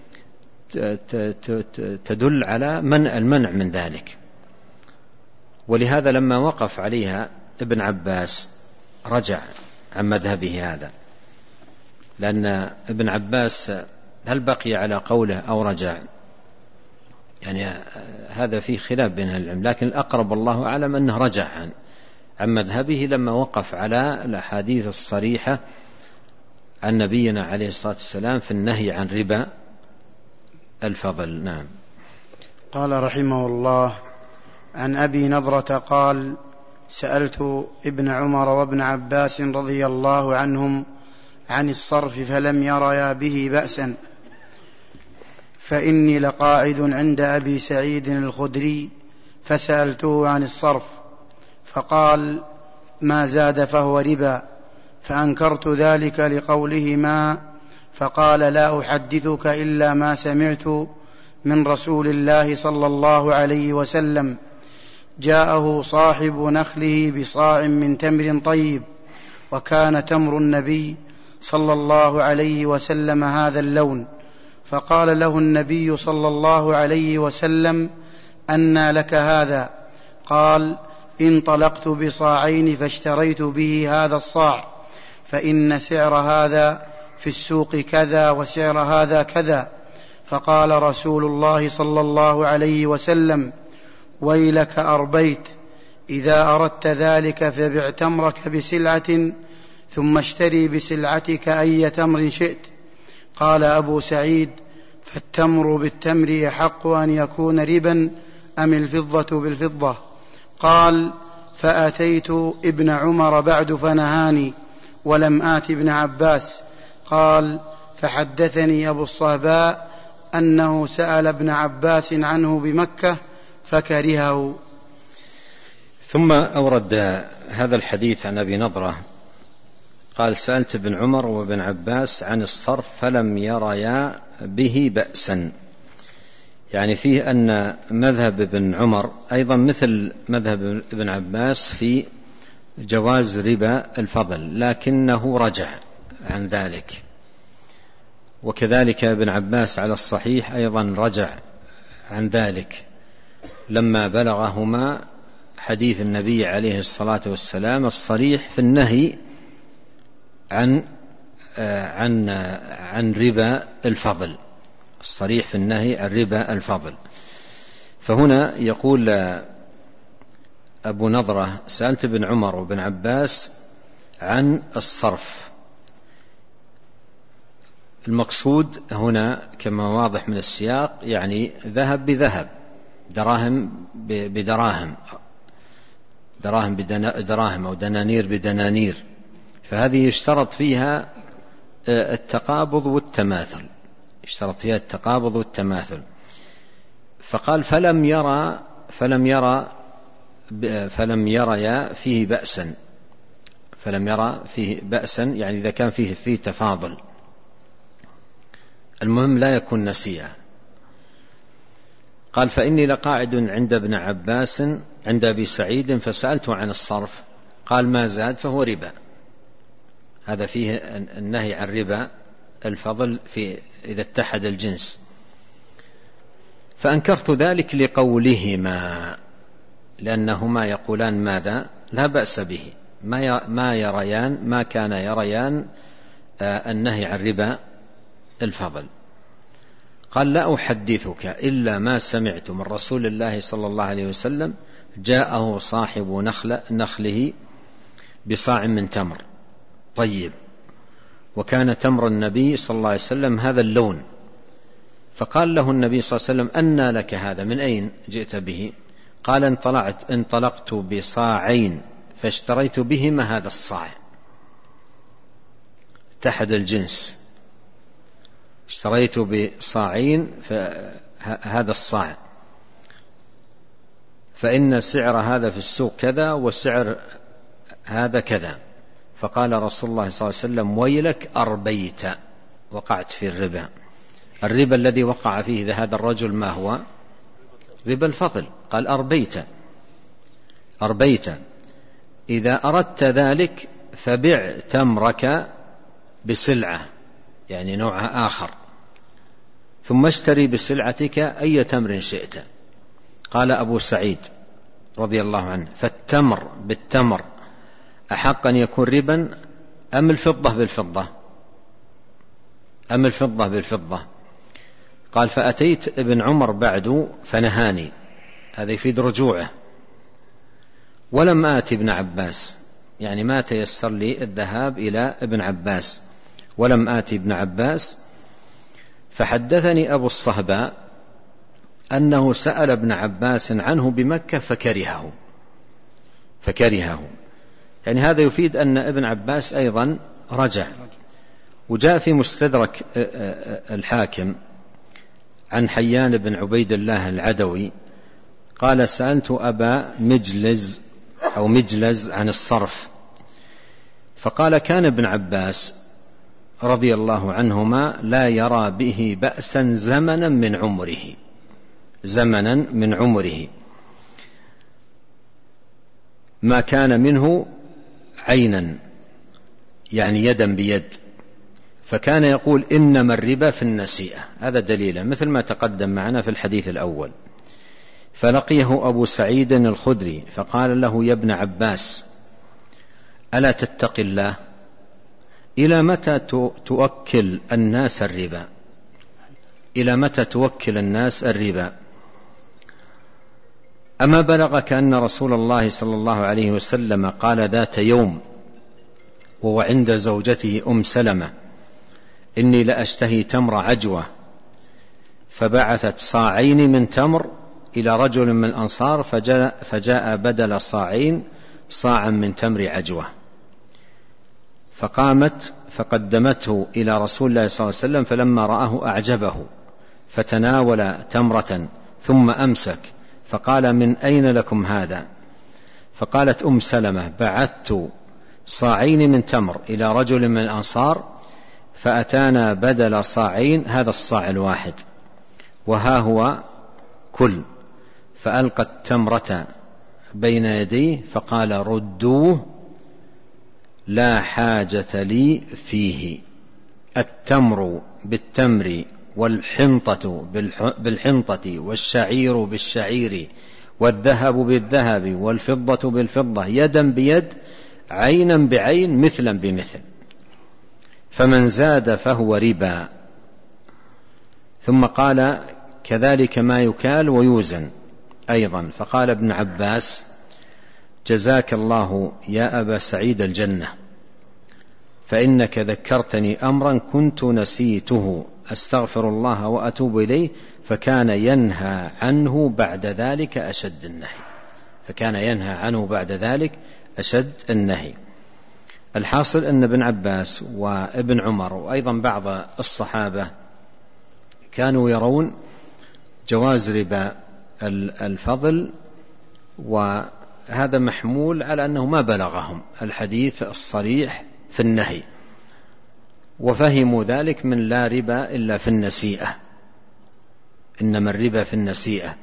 تدل على منع المنع من ذلك. ولهذا لما وقف عليها ابن عباس رجع عن مذهبه هذا، لأن ابن عباس هل بقي على قوله أو رجع؟ يعني هذا فيه خلاف بين العلم، لكن الأقرب الله أعلم أنه رجع عن عن مذهبه لما وقف على الأحاديث الصريحة عن نبينا عليه الصلاة والسلام في النهي عن ربا الفضل. نعم. قال رحمه الله: عن أبي نضرة قال: سألت ابن عمر وابن عباس رضي الله عنهم عن الصرف فلم يريا به بأسا، فإني لقاعد عند أبي سعيد الخدري فسألته عن الصرف فقال: ما زاد فهو ربا، فأنكرت ذلك لقولهما، فقال: لا أحدثك إلا ما سمعت من رسول الله صلى الله عليه وسلم: جاءه صاحب نخله بصاع من تمر طيب، وكان تمر النبي صلى الله عليه وسلم هذا اللون، فقال له النبي صلى الله عليه وسلم: أنى لك هذا؟ قال: انطلقت بصاعين فاشتريت به هذا الصاع، فإن سعر هذا في السوق كذا وسعر هذا كذا. فقال رسول الله صلى الله عليه وسلم: ويلك أربيت، إذا أردت ذلك فبع تمرك بسلعة ثم اشتري بسلعتك أي تمر شئت. قال أبو سعيد: فالتمر بالتمر يحق أن يكون ربا أم الفضة بالفضة؟ قال: فأتيت ابن عمر بعد فنهاني ولم آت ابن عباس. قال: فحدثني أبو الصهباء أنه سأل ابن عباس عنه بمكة فكرهه. ثم أورد هذا الحديث عن أبي نضرة قال: سألت ابن عمر وابن عباس عن الصرف فلم يريا به بأسا، يعني فيه أن مذهب ابن عمر أيضا مثل مذهب ابن عباس في جواز ربا الفضل، لكنه رجع عن ذلك. وكذلك ابن عباس على الصحيح أيضا رجع عن ذلك لما بلغهما حديث النبي عليه الصلاة والسلام الصريح في النهي عن عن عن ربا الفضل، الصريح في النهي عن ربا الفضل. فهنا يقول أبو نضرة: سألت ابن عمر وابن عباس عن الصرف، المقصود هنا كما واضح من السياق يعني ذهب بذهب، دراهم بدراهم، دراهم بدراهم أو دنانير بدنانير، فهذه يشترط فيها التقابض والتماثل، يشترط فيها التقابض والتماثل. فقال فلم يرى فلم يرى فلم يرى فيه بأسا، فلم يرى فيه بأسا يعني إذا كان فيه فيه تفاضل، المهم لا يكون نسيئا. قال فإني لقاعد عند ابن عباس عند أبي سعيد فسألته عن الصرف قال ما زاد فهو ربا. هذا فيه النهي عن ربا الفضل في إذا اتحد الجنس. فأنكرت ذلك لقولهما، لأنهما يقولان ماذا؟ لا بأس به، ما يريان ما كان يريان النهي عن ربا الفضل. قال لا أحدثك إلا ما سمعت من رسول الله صلى الله عليه وسلم جاءه صاحب نخل نخله بصاع من تمر طيب، وكان تمر النبي صلى الله عليه وسلم هذا اللون، فقال له النبي صلى الله عليه وسلم أنى لك هذا؟ من أين جئت به؟ قال انطلعت انطلقت بصاعين فاشتريت بهما هذا الصاع. اتحد الجنس، اشتريت بصاعين فهذا الصاع، فإن سعر هذا في السوق كذا وسعر هذا كذا. فقال رسول الله صلى الله عليه وسلم ويلك أربيت، وقعت في الربا. الربا الذي وقع فيه هذا الرجل ما هو؟ ربا الفضل. قال أربيت أربيت إذا أردت ذلك فبع تمرك بسلعة يعني نوع آخر، ثم اشتري بسلعتك أي تمر شئت. قال أبو سعيد رضي الله عنه فالتمر بالتمر أحق أن يكون ربا أم الفضة بالفضة أم الفضة بالفضة؟ قال فأتيت ابن عمر بعد فنهاني، هذا يفيد رجوعه، ولم آتي ابن عباس، يعني ما تيسر لي الذهاب إلى ابن عباس، ولم آتي ابن عباس. فحدثني أبو الصهباء أنه سأل ابن عباس عنه بمكة فكرهه فكرهه يعني هذا يفيد أن ابن عباس أيضا رجع. وجاء في مستدرك الحاكم عن حيان بن عبيد الله العدوي قال سألت أبا مجلز أو مجلز عن الصرف، فقال كان ابن عباس رضي الله عنهما لا يرى به بأسا زمنا من عمره زمنا من عمره ما كان منه عينا يعني يدا بيد، فكان يقول إنما الربا في النسيئة، هذا دليل مثل ما تقدم معنا في الحديث الأول. فلقيه أبو سعيد الخدري فقال له يا ابن عباس ألا تتق الله؟ إلى متى تؤكل الناس الربا؟ إلى متى توكل الناس الربا؟ أما بلغك أن رسول الله صلى الله عليه وسلم قال ذات يوم وهو عند زوجته أم سلمة إني لأشتهي تمر عجوة، فبعثت صاعين من تمر إلى رجل من الأنصار فجاء, فجاء بدل صاعين صاعا من تمر عجوة، فقامت فقدمته إلى رسول الله صلى الله عليه وسلم، فلما رآه أعجبه فتناول تمرة ثم أمسك فقال من أين لكم هذا؟ فقالت أم سلمة بعثت صاعين من تمر إلى رجل من الأنصار فأتانا بدل صاعين هذا الصاع الواحد، وها هو كل. فألقى التمرة بين يديه فقال ردوه لا حاجة لي فيه، التمر بالتمر والحنطة بالحنطة والشعير بالشعير والذهب بالذهب والفضة بالفضة يدا بيد عينا بعين مثلا بمثل، فمن زاد فهو ربا. ثم قال كذلك ما يكال ويوزن أيضا. فقال ابن عباس جزاك الله يا أبا سعيد الجنة، فإنك ذكرتني أمرا كنت نسيته أستغفر الله وأتوب إليه. فكان ينهى عنه بعد ذلك أشد النهي فكان ينهى عنه بعد ذلك أشد النهي. الحاصل أن ابن عباس وابن عمر وأيضا بعض الصحابة كانوا يرون جواز ربا الفضل، وهذا محمول على أنه ما بلغهم الحديث الصريح في النهي، وفهموا ذلك من لا ربا إلا في النسيئة، إنما الربا في النسيئة.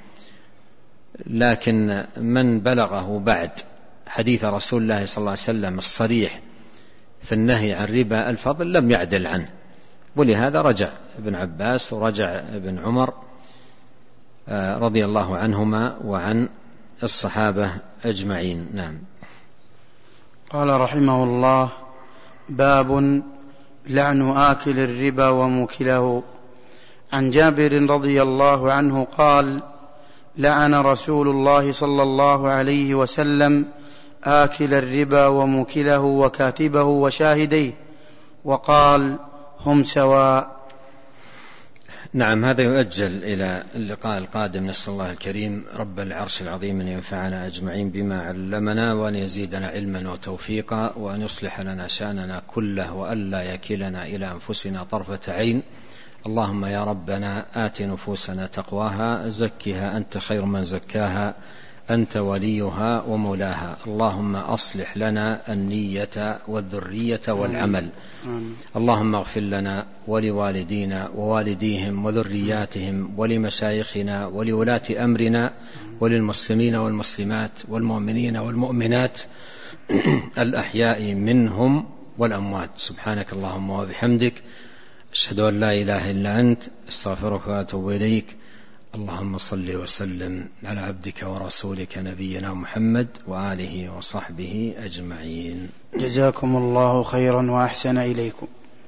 لكن من بلغه بعد حديث رسول الله صلى الله عليه وسلم الصريح في النهي عن ربا الفضل لم يعدل عنه، ولهذا رجع ابن عباس ورجع ابن عمر رضي الله عنهما وعن الصحابة أجمعين. نعم. قال رحمه الله: باب لعن آكل الربا وموكله. عن جابر رضي الله عنه قال: لعن رسول الله صلى الله عليه وسلم آكل الربا وموكله وكاتبه وشاهديه، وقال: هم سواء. نعم، هذا يؤجل إلى اللقاء القادم. نسأل الله الكريم رب العرش العظيم أن ينفعنا أجمعين بما علمنا، وأن يزيدنا علما وتوفيقا، وأن يصلح لنا شأننا كله، وأن لا يكلنا إلى أنفسنا طرفة عين. اللهم يا ربنا آت نفوسنا تقواها، زكها أنت خير من زكاها، أنت وليها ومولاها. اللهم أصلح لنا النية والذرية والعمل. اللهم اغفر لنا ولوالدينا ووالديهم وذرياتهم ولمشايخنا ولولاة أمرنا وللمسلمين والمسلمات والمؤمنين والمؤمنات الأحياء منهم والأموات. سبحانك اللهم وبحمدك، أشهد أن لا إله إلا أنت، استغفرك وأتوب إليك. اللهم صل وسلم على عبدك ورسولك نبينا محمد وآله وصحبه أجمعين. جزاكم الله خيرا وأحسن إليكم.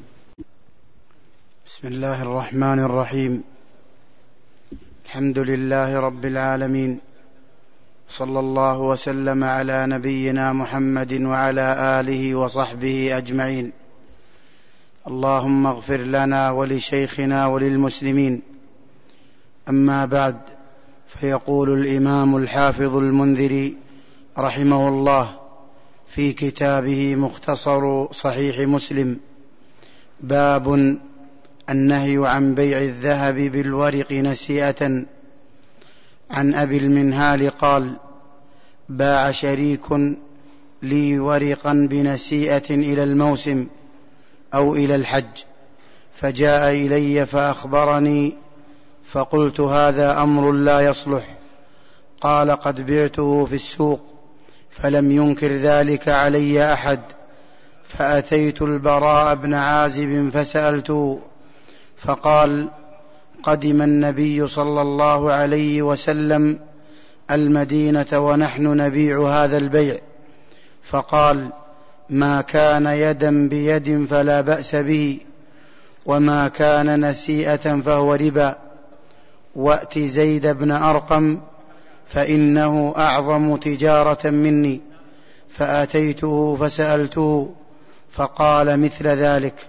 بسم الله الرحمن الرحيم. الحمد لله رب العالمين، صلى الله وسلم على نبينا محمد وعلى آله وصحبه أجمعين. اللهم اغفر لنا ولشيخنا وللمسلمين. أما بعد، فيقول الإمام الحافظ المنذري رحمه الله في كتابه مختصر صحيح مسلم: باب النهي عن بيع الذهب بالورق نسيئة. عن أبي المنهال قال: باع شريك لي ورقا بنسيئة إلى الموسم أو إلى الحج، فجاء إلي فأخبرني، فقلت: هذا أمر لا يصلح. قال: قد بعته في السوق، فلم ينكر ذلك علي أحد. فأتيت البراء بن عازب فسألته، فقال: قدم النبي صلى الله عليه وسلم المدينة ونحن نبيع هذا البيع، فقال: ما كان يدا بيد فلا بأس به، وما كان نسيئة فهو ربا. وأت زيد بن أرقم فإنه أعظم تجارة مني. فأتيته فسألته فقال مثل ذلك.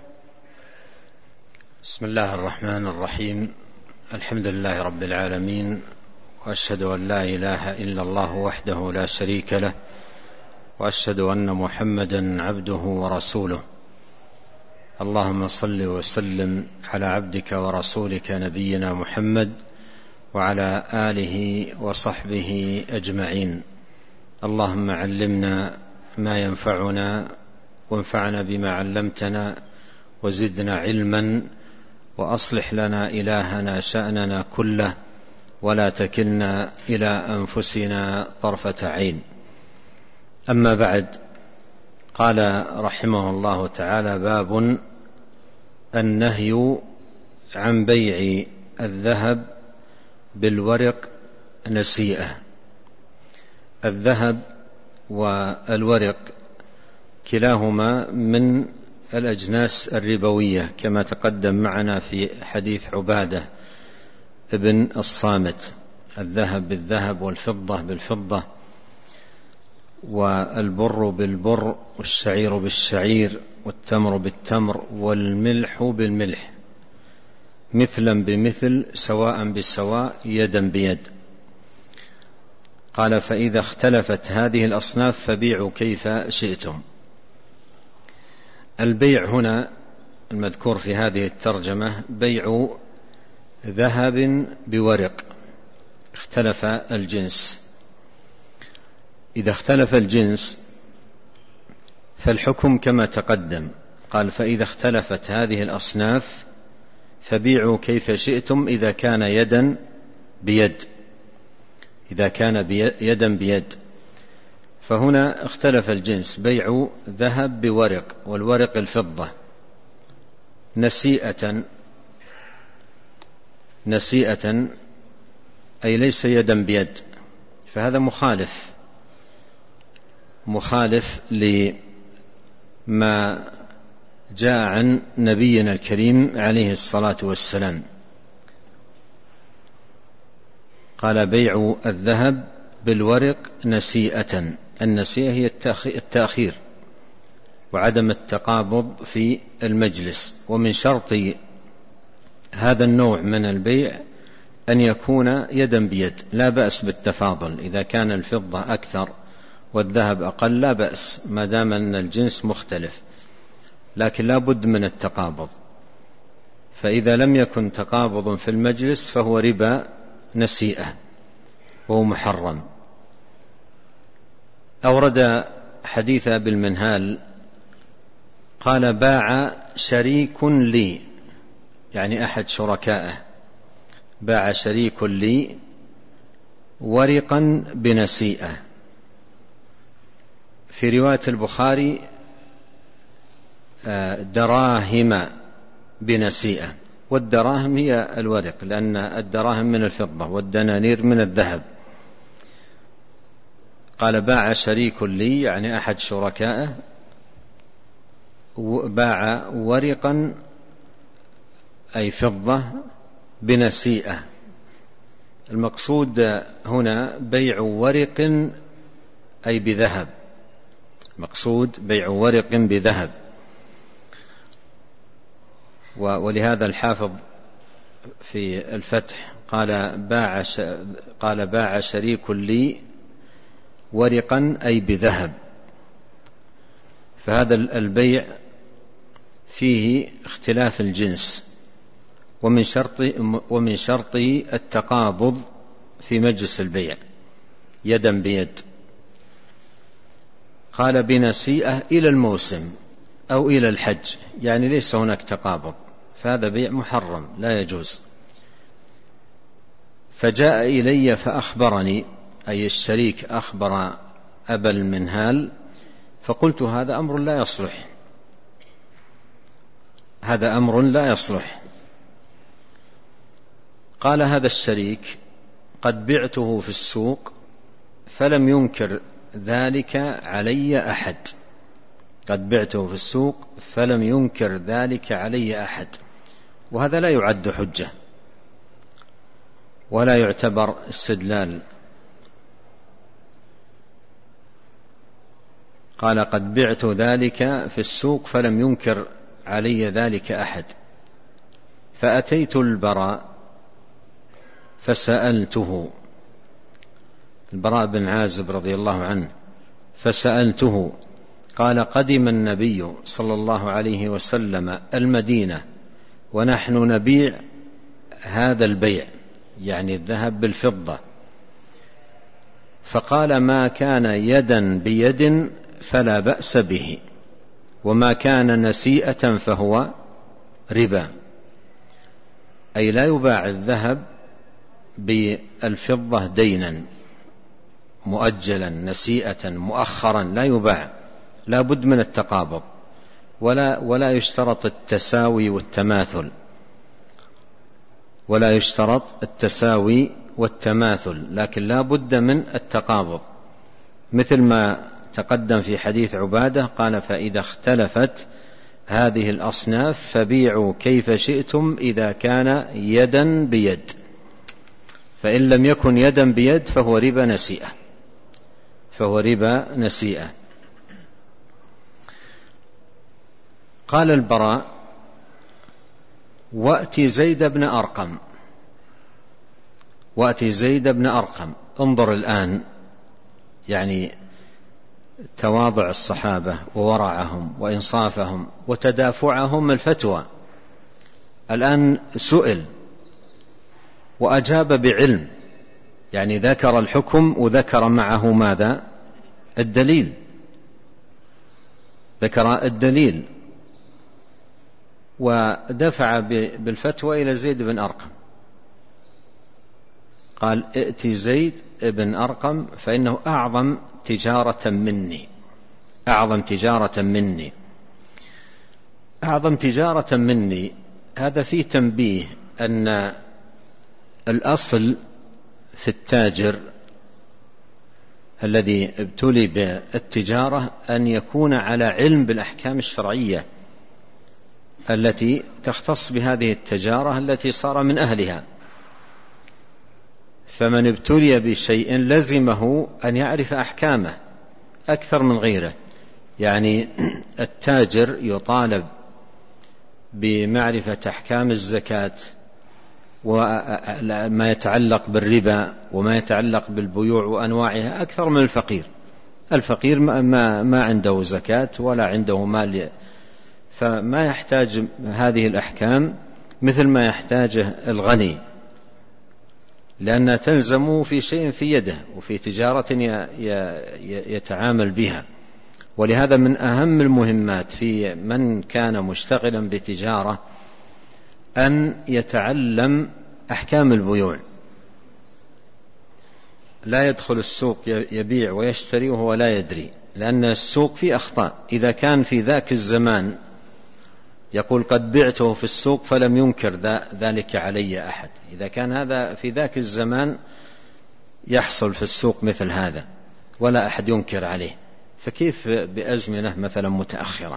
بسم الله الرحمن الرحيم. الحمد لله رب العالمين، وأشهد أن لا إله إلا الله وحده لا شريك له، وأشهد أن محمدا عبده ورسوله. اللهم صل وسلم على عبدك ورسولك نبينا محمد وعلى آله وصحبه أجمعين. اللهم علمنا ما ينفعنا، وانفعنا بما علمتنا، وزدنا علما، وأصلح لنا إلهنا شأننا كله، ولا تكلنا إلى أنفسنا طرفة عين. أما بعد، قال رحمه الله تعالى: باب النهي عن بيع الذهب بالورق نسيئة. الذهب والورق كلاهما من الأجناس الربوية، كما تقدم معنا في حديث عبادة ابن الصامت: الذهب بالذهب والفضة بالفضة. والبر بالبر والشعير بالشعير والتمر بالتمر والملح بالملح مثلا بمثل سواء بسواء يدا بيد. قال فإذا اختلفت هذه الأصناف فبيعوا كيف شئتم. البيع هنا المذكور في هذه الترجمة بيع ذهب بورق، اختلف الجنس. إذا اختلف الجنس فالحكم كما تقدم، قال فإذا اختلفت هذه الأصناف فبيعوا كيف شئتم إذا كان يدا بيد، إذا كان يدا بيد. فهنا اختلف الجنس، بيع ذهب بورق، والورق الفضة، نسيئة، نسيئة أي ليس يدا بيد، فهذا مخالف مخالف لما جاء عن نبينا الكريم عليه الصلاة والسلام. قال بيع الذهب بالورق نسيئة، النسيئة هي التأخير وعدم التقابض في المجلس. ومن شرط هذا النوع من البيع أن يكون يدا بيد، لا بأس بالتفاضل، إذا كان الفضة أكثر والذهب أقل لا بأس ما دام أن الجنس مختلف، لكن لا بد من التقابض. فإذا لم يكن تقابض في المجلس فهو ربا نسيئة وهو محرم. أورد حديث أبي المنهال قال باع شريك لي، يعني أحد شركائه، باع شريك لي ورقا بنسيئة. في رواية البخاري دراهم بنسيئة، والدراهم هي الورق، لأن الدراهم من الفضة والدنانير من الذهب. قال باع شريك لي يعني أحد شركائه باع ورقا أي فضة بنسيئة. المقصود هنا بيع ورق أي بذهب، مقصود بيع ورق بذهب. ولهذا الحافظ في الفتح قال باع قال باع شريك لي ورقا أي بذهب. فهذا البيع فيه اختلاف الجنس، ومن شرط ومن شرط التقابض في مجلس البيع يدا بيد. قال بنسيئة إلى الموسم أو إلى الحج، يعني ليس هناك تقابض، فهذا بيع محرم لا يجوز. فجاء إلي فأخبرني، أي الشريك أخبر أبا المنهال، فقلت هذا أمر لا يصلح، هذا أمر لا يصلح. قال هذا الشريك قد بعته في السوق فلم ينكر ذلك علي أحد، قد بعته في السوق فلم ينكر ذلك علي أحد، وهذا لا يعد حجة ولا يعتبر استدلال. قال قد بعت ذلك في السوق فلم ينكر علي ذلك أحد، فأتيت البراء فسألته، البراء بن عازب رضي الله عنه، فسألته قال قدم النبي صلى الله عليه وسلم المدينة ونحن نبيع هذا البيع، يعني الذهب بالفضة، فقال ما كان يدا بيد فلا بأس به، وما كان نسيئة فهو ربا، أي لا يباع الذهب بالفضة دينا مؤجلا نسيئة مؤخرا، لا يباع، لا بد من التقابض، ولا ولا يشترط التساوي والتماثل، ولا يشترط التساوي والتماثل، لكن لا بد من التقابض، مثل ما تقدم في حديث عبادة قال فإذا اختلفت هذه الأصناف فبيعوا كيف شئتم إذا كان يدا بيد، فإن لم يكن يدا بيد فهو ربا نسيئة، فهو ربا نسيئة. قال البراء: وأتي زيد بن أرقم، وأتي زيد بن أرقم. انظر الآن يعني تواضع الصحابة وورعهم وإنصافهم وتدافعهم الفتوى. الآن سئل وأجاب بعلم، يعني ذكر الحكم وذكر معه ماذا؟ الدليل، ذكر الدليل ودفع بالفتوى إلى زيد بن أرقم. قال: ائتي زيد بن أرقم فإنه أعظم تجارة مني، أعظم تجارة مني. أعظم تجارة مني هذا فيه تنبيه أن الأصل في التاجر الذي ابتلي بالتجارة أن يكون على علم بالأحكام الشرعية التي تختص بهذه التجارة التي صار من أهلها. فمن ابتلي بشيء لزمه أن يعرف أحكامه أكثر من غيره. يعني التاجر يطالب بمعرفة أحكام الزكاة وما يتعلق بالربا وما يتعلق بالبيوع وأنواعها أكثر من الفقير. الفقير ما, ما عنده زكاة ولا عنده مال، فما يحتاج هذه الأحكام مثل ما يحتاجه الغني، لأنها تلزم في شيء في يده وفي تجارة يتعامل بها. ولهذا من أهم المهمات في من كان مشتغلا بتجارة أن يتعلم أحكام البيوع. لا يدخل السوق يبيع ويشتري وهو لا يدري، لأن السوق فيه أخطاء. إذا كان في ذاك الزمان يقول قد بعته في السوق فلم ينكر ذلك علي أحد، إذا كان هذا في ذاك الزمان يحصل في السوق مثل هذا ولا أحد ينكر عليه، فكيف بأزمنة مثلا متأخرة؟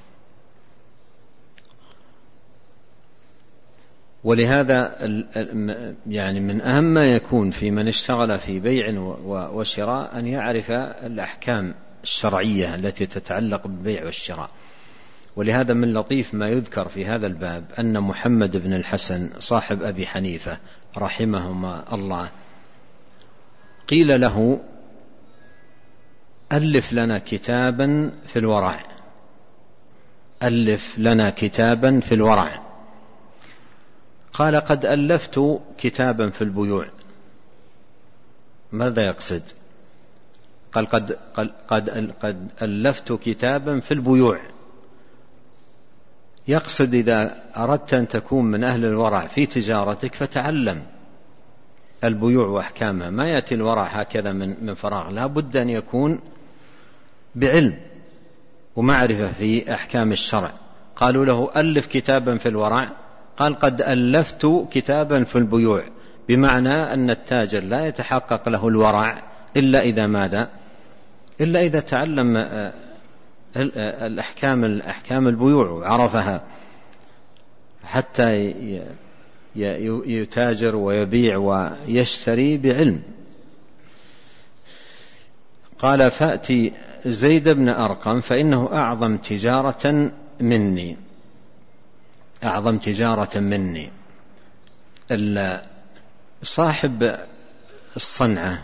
ولهذا يعني من أهم ما يكون في من اشتغل في بيع وشراء أن يعرف الأحكام الشرعية التي تتعلق بالبيع والشراء. ولهذا من لطيف ما يذكر في هذا الباب أن محمد بن الحسن صاحب أبي حنيفة رحمهما الله قيل له: ألف لنا كتابا في الورع، ألف لنا كتابا في الورع. قال: قد ألفت كتابا في البيوع. ماذا يقصد؟ قال: قد, قد, قد, قد ألفت كتابا في البيوع، يقصد إذا أردت أن تكون من أهل الورع في تجارتك فتعلم البيوع وأحكامها. ما يأتي الورع هكذا من, من فراغ، لا بد أن يكون بعلم ومعرفة في أحكام الشرع. قالوا له: ألف كتابا في الورع. قال: قد ألفت كتابا في البيوع، بمعنى أن التاجر لا يتحقق له الورع إلا إذا ماذا؟ إلا إذا تعلم الأحكام الأحكام البيوع وعرفها حتى يتاجر ويبيع ويشتري بعلم. قال: فأتي زيد بن أرقم فإنه أعظم تجارة مني، أعظم تجارة مني. صاحب الصنعة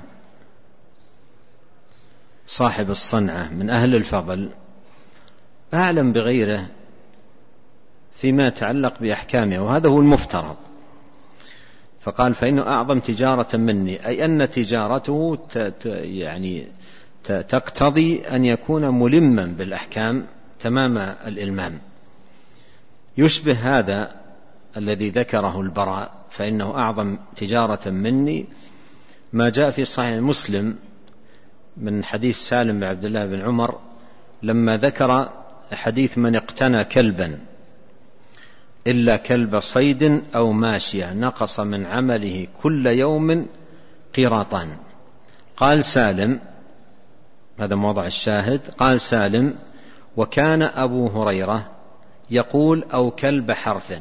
صاحب الصنعة من أهل الفضل أعلم بغيره فيما يتعلق بأحكامه، وهذا هو المفترض. فقال: فإنه أعظم تجارة مني، أي أن تجارته يعني تقتضي أن يكون ملما بالأحكام تمام الإلمام. يشبه هذا الذي ذكره البراء فإنه أعظم تجارة مني ما جاء في صحيح مسلم من حديث سالم بن عبد الله بن عمر لما ذكر حديث: من اقتنى كلبا إلا كلب صيد أو ماشية نقص من عمله كل يوم قيراطان. قال سالم، هذا موضع الشاهد، قال سالم: وكان أبو هريرة يقول: أو كلب حرث،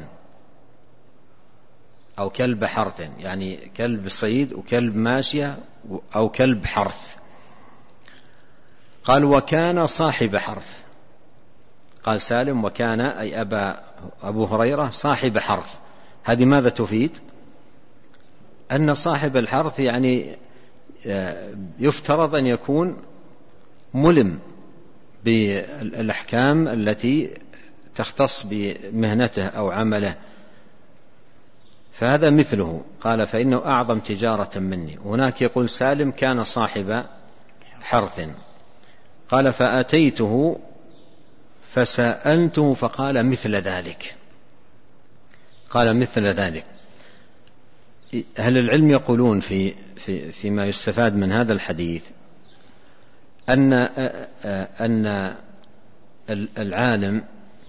أو كلب حرث، يعني كلب صيد وكلب ماشية أو كلب حرث. قال وكان صاحب حرث. قال سالم وكان أي أبا أبو هريرة صاحب حرث. هذه ماذا تفيد؟ أن صاحب الحرث يعني يفترض أن يكون ملم بالأحكام التي تختص بمهنته أو عمله، فهذا مثله. قال فإنه أعظم تجارة مني. هناك يقول سالم كان صاحب حرث. قال فأتيته فسألته فقال مثل ذلك. قال مثل ذلك. أهل العلم يقولون في في فيما يستفاد من هذا الحديث أن أن العالم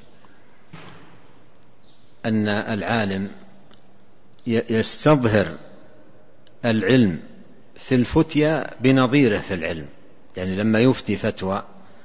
أن العالم يستظهر العلم في الفتيا بنظيره في العلم. يعني لما يفتي فتوى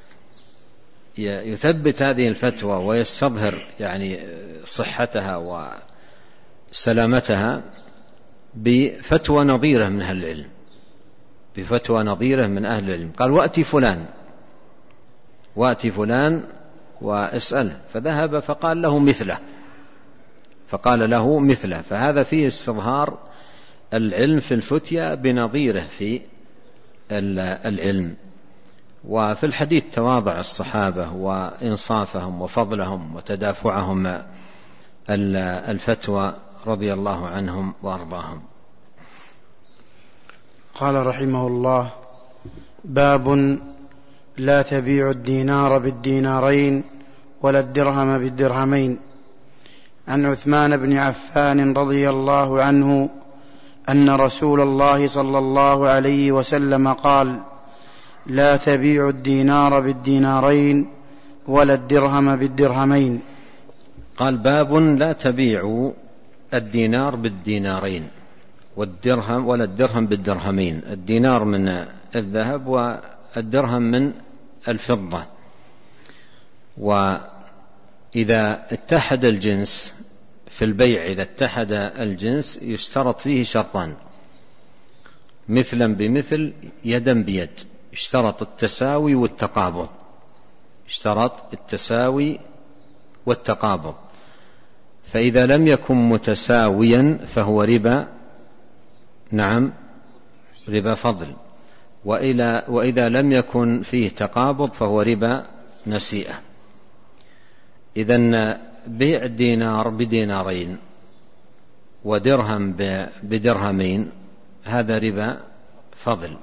يثبت هذه الفتوى ويستظهر يعني صحتها وسلامتها بفتوى نظيره من أهل العلم، بفتوى نظيره من أهل العلم. قال وأتي فلان وأتي فلان واسأله، فذهب فقال له مثله فقال له مثله فهذا فيه استظهار العلم في الفتيا بنظيره في العلم. وفي الحديث تواضع الصحابة وإنصافهم وفضلهم وتدافعهم الفتوى رضي الله عنهم وأرضاهم. قال رحمه الله: باب لا تبيع الدينار بالدينارين ولا الدرهم بالدرهمين. عن عثمان بن عفان رضي الله عنه أن رسول الله صلى الله عليه وسلم قال: لا تبيع الدينار بالدينارين ولا الدرهم بالدرهمين. قال باب لا تبيع الدينار بالدينارين والدرهم ولا الدرهم بالدرهمين. الدينار من الذهب والدرهم من الفضة. وإذا اتحد الجنس في البيع، إذا اتحد الجنس يشترط فيه شرطان: مثلا بمثل يدا بيد. اشترط التساوي والتقابض، اشترط التساوي والتقابض. فإذا لم يكن متساويا فهو ربا، نعم ربا فضل. وإذا لم يكن فيه تقابض فهو ربا نسيئة. إذن بيع دينار بدينارين ودرهم بدرهمين هذا ربا فضل.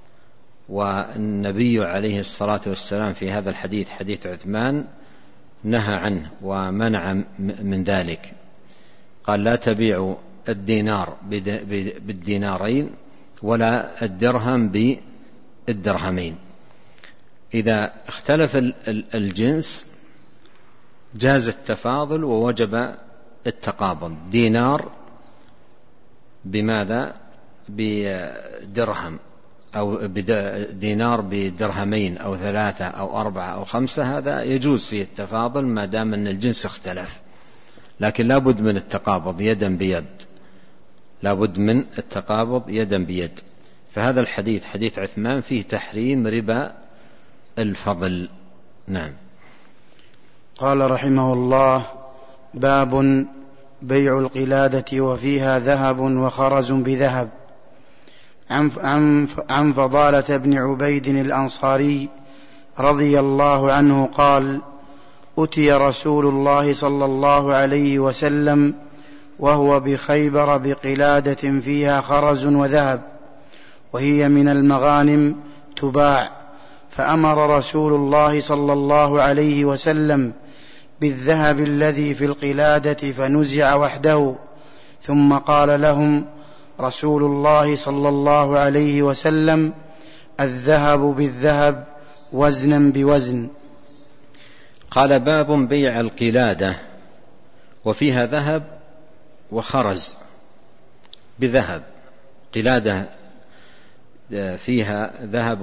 والنبي عليه الصلاة والسلام في هذا الحديث، حديث عثمان، نهى عنه ومنع من ذلك. قال لا تبيعوا الدينار بالدينارين ولا الدرهم بالدرهمين. إذا اختلف الجنس جاز التفاضل ووجب التقابض. دينار بماذا؟ بدرهم، أو دينار بدرهمين أو ثلاثة أو أربعة أو خمسة، هذا يجوز فيه التفاضل ما دام أن الجنس اختلف. لكن لا بد من التقابض يدا بيد، لا بد من التقابض يدا بيد. فهذا الحديث حديث عثمان فيه تحريم ربا الفضل. نعم. قال رحمه الله: باب بيع القلادة وفيها ذهب وخرز بذهب. عن, عن, عن فضالة بن عبيد الأنصاري رضي الله عنه قال: أتي رسول الله صلى الله عليه وسلم وهو بخيبر بقلادة فيها خرز وذهب، وهي من المغانم تباع، فأمر رسول الله صلى الله عليه وسلم بالذهب الذي في القلادة فنزع وحده، ثم قال لهم رسول الله صلى الله عليه وسلم: الذهب بالذهب وزنا بوزن. قال باب بيع القلادة وفيها ذهب وخرز بذهب. قلادة فيها ذهب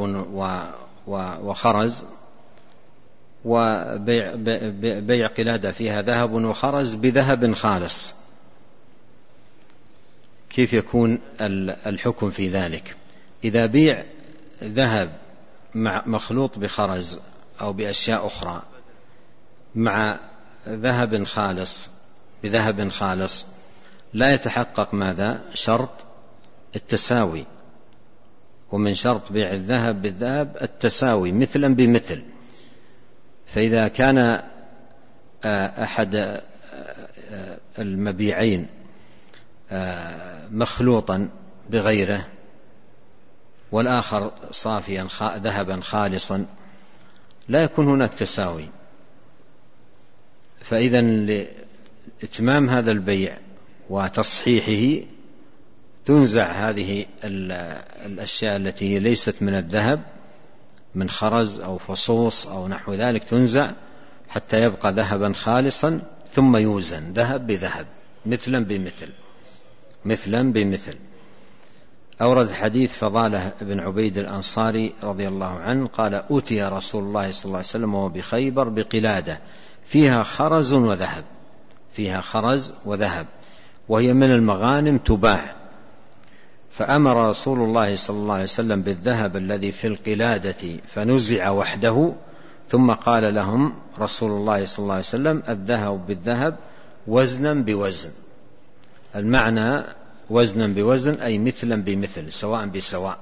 وخرز، وبيع بيع قلادة فيها ذهب وخرز بذهب خالص. كيف يكون الحكم في ذلك؟ إذا بيع ذهب مع مخلوط بخرز أو بأشياء أخرى مع ذهب خالص بذهب خالص لا يتحقق ماذا؟ شرط التساوي. ومن شرط بيع الذهب بالذهب التساوي مثلا بمثل. فإذا كان أحد المبيعين مخلوطا بغيره والآخر صافيا ذهبا خالصا لا يكون هناك تساوي. فإذا لإتمام هذا البيع وتصحيحه تنزع هذه الأشياء التي ليست من الذهب من خرز أو فصوص أو نحو ذلك، تنزع حتى يبقى ذهبا خالصا، ثم يوزن ذهب بذهب مثلا بمثل مثلا بمثل. أورد حديث فضالة بن عبيد الأنصاري رضي الله عنه قال: أوتي رسول الله صلى الله عليه وسلم وهو بخيبر بقلادة فيها خرز وذهب فيها خرز وذهب وهي من المغانم تباع، فأمر رسول الله صلى الله عليه وسلم بالذهب الذي في القلادة فنزع وحده، ثم قال لهم رسول الله صلى الله عليه وسلم: الذهب بالذهب وزنا بوزن. المعنى وزنا بوزن أي مثلا بمثل، سواء بسواء.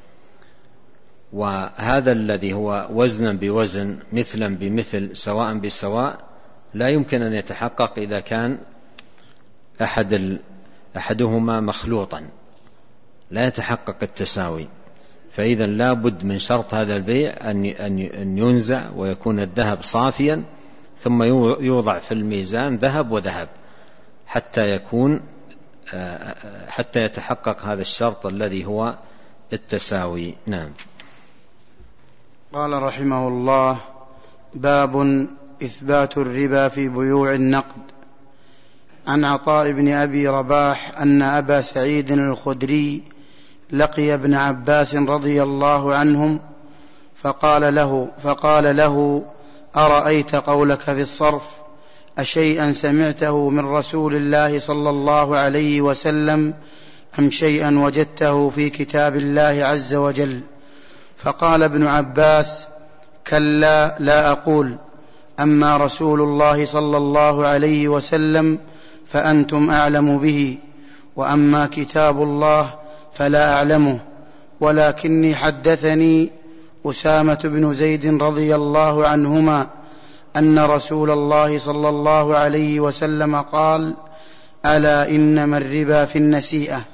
وهذا الذي هو وزنا بوزن مثلا بمثل سواء بسواء لا يمكن أن يتحقق إذا كان أحد أحدهما مخلوطا، لا يتحقق التساوي. فإذا لا بد من شرط هذا البيع أن ينزع ويكون الذهب صافيا، ثم يوضع في الميزان ذهب وذهب حتى يكون حتى يتحقق هذا الشرط الذي هو التساوي. نعم. قال رحمه الله: باب إثبات الربا في بيوع النقد. عن عطاء بن أبي رباح أن أبا سعيد الخدري لقي ابن عباس رضي الله عنهم فقال له فقال له أرأيت قولك في الصرف أشيئا سمعته من رسول الله صلى الله عليه وسلم أم شيئا وجدته في كتاب الله عز وجل؟ فقال ابن عباس: كلا، لا أقول، أما رسول الله صلى الله عليه وسلم فأنتم أعلم به، وأما كتاب الله فلا أعلمه، ولكني حدثني أسامة بن زيد رضي الله عنهما أن رسول الله صلى الله عليه وسلم قال: ألا إنما الربا في النسيئة.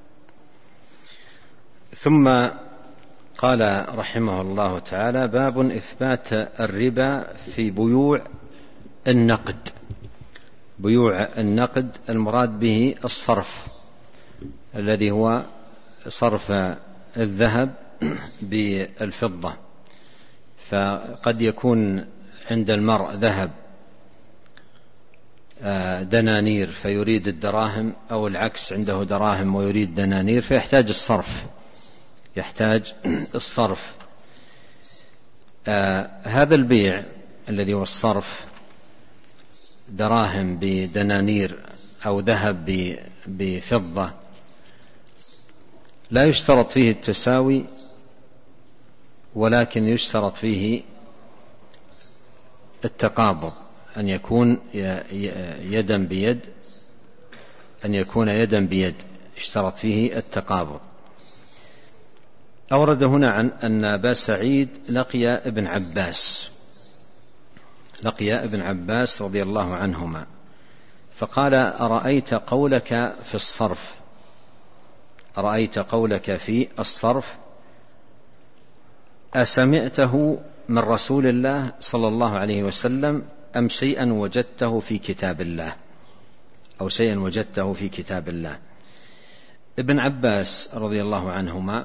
ثم قال رحمه الله تعالى: باب إثبات الربا في بيوع النقد. بيوع النقد المراد به الصرف الذي هو صرف الذهب بالفضة. فقد يكون عند المرء ذهب دنانير فيريد الدراهم، أو العكس، عنده دراهم ويريد دنانير فيحتاج الصرف يحتاج الصرف آه هذا البيع الذي هو الصرف، دراهم بدنانير أو ذهب بفضة، لا يشترط فيه التساوي، ولكن يشترط فيه التقابض، أن يكون يدا بيد أن يكون يدا بيد يشترط فيه التقابض. أورد هنا عن أن أبا سعيد لقي ابن عباس لقي ابن عباس رضي الله عنهما فقال: أرأيت قولك في الصرف أرأيت قولك في الصرف أسمعته من رسول الله صلى الله عليه وسلم أم شيئا وجدته في كتاب الله أو شيئا وجدته في كتاب الله؟ ابن عباس رضي الله عنهما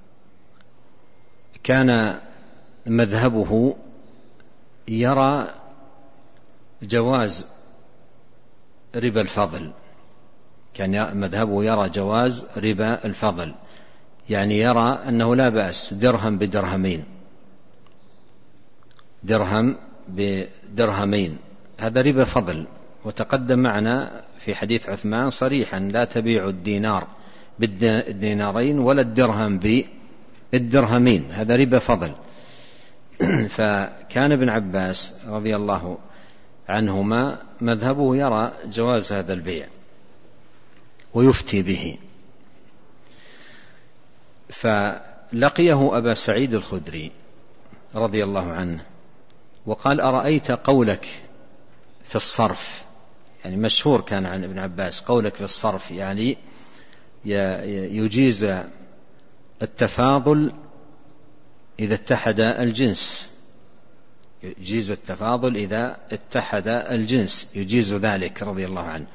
كان مذهبه يرى جواز ربا الفضل كان مذهبه يرى جواز ربا الفضل، يعني يرى أنه لا بأس درهم بدرهمين درهم بدرهمين هذا ربا فضل. وتقدم معنا في حديث عثمان صريحا: لا تبيع الدينار بالدينارين ولا الدرهم بالدرهمين، هذا ربا فضل. فكان ابن عباس رضي الله عنهما مذهبه يرى جواز هذا البيع ويفتي به. فلقيه أبا سعيد الخدري رضي الله عنه وقال: أرأيت قولك في الصرف، يعني مشهور كان عن ابن عباس قولك في الصرف، يعني يجيز التفاضل إذا اتحد الجنس، يجيز التفاضل إذا اتحد الجنس، يجيز ذلك رضي الله عنه.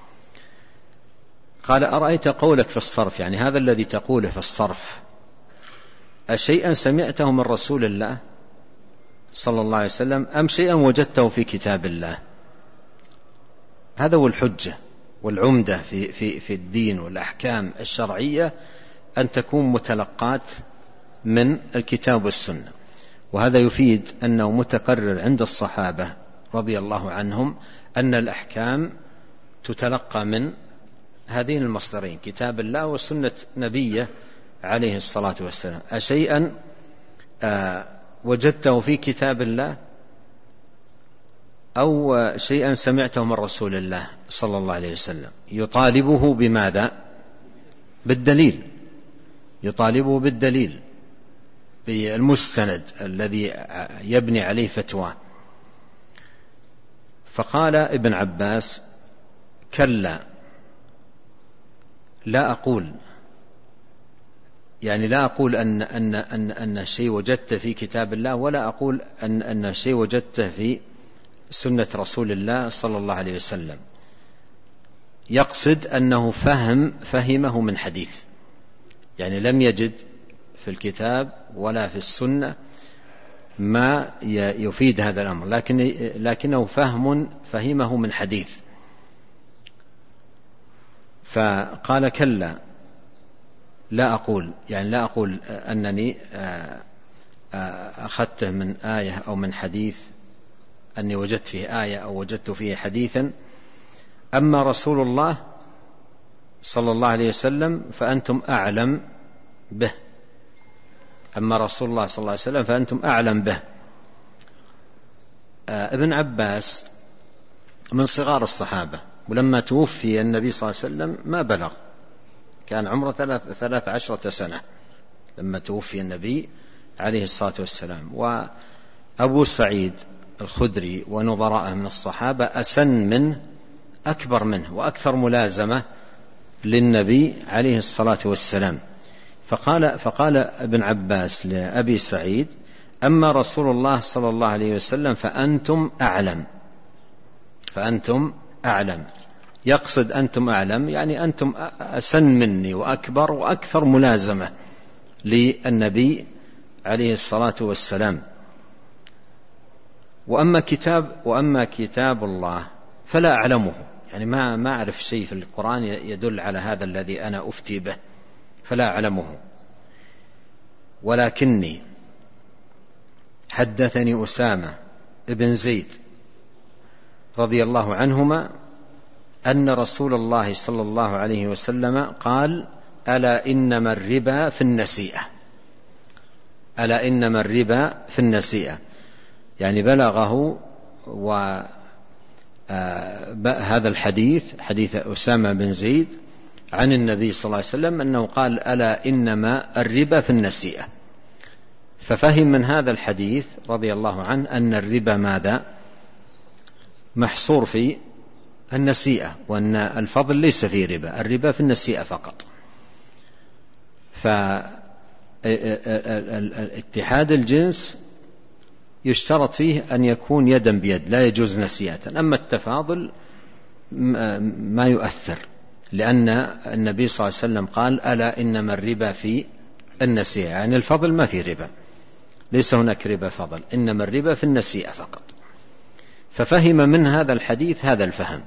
قال: أرأيت قولك في الصرف، يعني هذا الذي تقوله في الصرف أشيئا سمعته من رسول الله صلى الله عليه وسلم أم شيئا وجدته في كتاب الله؟ هذا هو الحجة والعمدة في, في, في الدين والأحكام الشرعية، أن تكون متلقات من الكتاب والسنة. وهذا يفيد أنه متقرر عند الصحابة رضي الله عنهم أن الأحكام تتلقى من هذين المصدرين، كتاب الله وسنة نبيه عليه الصلاة والسلام. أشيئا آه وجدته في كتاب الله أو شيئا سمعته من رسول الله صلى الله عليه وسلم، يطالبه بماذا؟ بالدليل، يطالبه بالدليل، بالمستند الذي يبني عليه فتوى. فقال ابن عباس: كلا، لا أقول، يعني لا أقول أن أن أن أن شيء وجدته في كتاب الله، ولا أقول أن أن شيء وجدته في سنة رسول الله صلى الله عليه وسلم. يقصد أنه فهم فهمه من حديث، يعني لم يجد في الكتاب ولا في السنة ما يفيد هذا الأمر، لكن لكنه فهم فهمه من حديث. فقال: كلا، لا أقول، يعني لا أقول أنني أخذته من آية أو من حديث، أني وجدت فيه آية أو وجدت فيه حديثا. أما رسول الله صلى الله عليه وسلم فأنتم أعلم به، أما رسول الله صلى الله عليه وسلم فأنتم أعلم به. ابن عباس من صغار الصحابة، ولما توفي النبي صلى الله عليه وسلم ما بلغ، كان عمره ثلاث, ثلاث عشرة سنة لما توفي النبي عليه الصلاة والسلام. وأبو سعيد الخدري ونظراءه من الصحابة أسن منه، أكبر منه، وأكثر ملازمة للنبي عليه الصلاة والسلام. فقال, فقال ابن عباس لأبي سعيد: أما رسول الله صلى الله عليه وسلم فأنتم أعلم، فأنتم أعلم. يقصد أنتم أعلم يعني أنتم أسن مني وأكبر وأكثر ملازمة للنبي عليه الصلاة والسلام. وأما كتاب وأما كتاب الله فلا أعلمه، يعني ما ما أعرف شيء في القرآن يدل على هذا الذي أنا أفتي به، فلا أعلمه. ولكني حدثني أسامة ابن زيد رضي الله عنهما أن رسول الله صلى الله عليه وسلم قال: ألا إنما الربا في النسيئة، ألا إنما الربا في النسيئة، يعني بلغه وهذا الحديث، حديث أسامة بن زيد عن النبي صلى الله عليه وسلم أنه قال: ألا إنما الربا في النسيئة. ففهم من هذا الحديث رضي الله عنه أن الربا ماذا؟ محصور في النسيئة، وأن الفضل ليس في ربا، الربا في النسيئة فقط. فاتحاد الجنس يشترط فيه أن يكون يدا بيد، لا يجوز نسيئة. أما التفاضل ما يؤثر، لأن النبي صلى الله عليه وسلم قال: ألا إنما الربا في النسيئة، يعني الفضل ما في ربا، ليس هناك ربا فضل، إنما الربا في النسيئة فقط. ففهم من هذا الحديث هذا الفهم،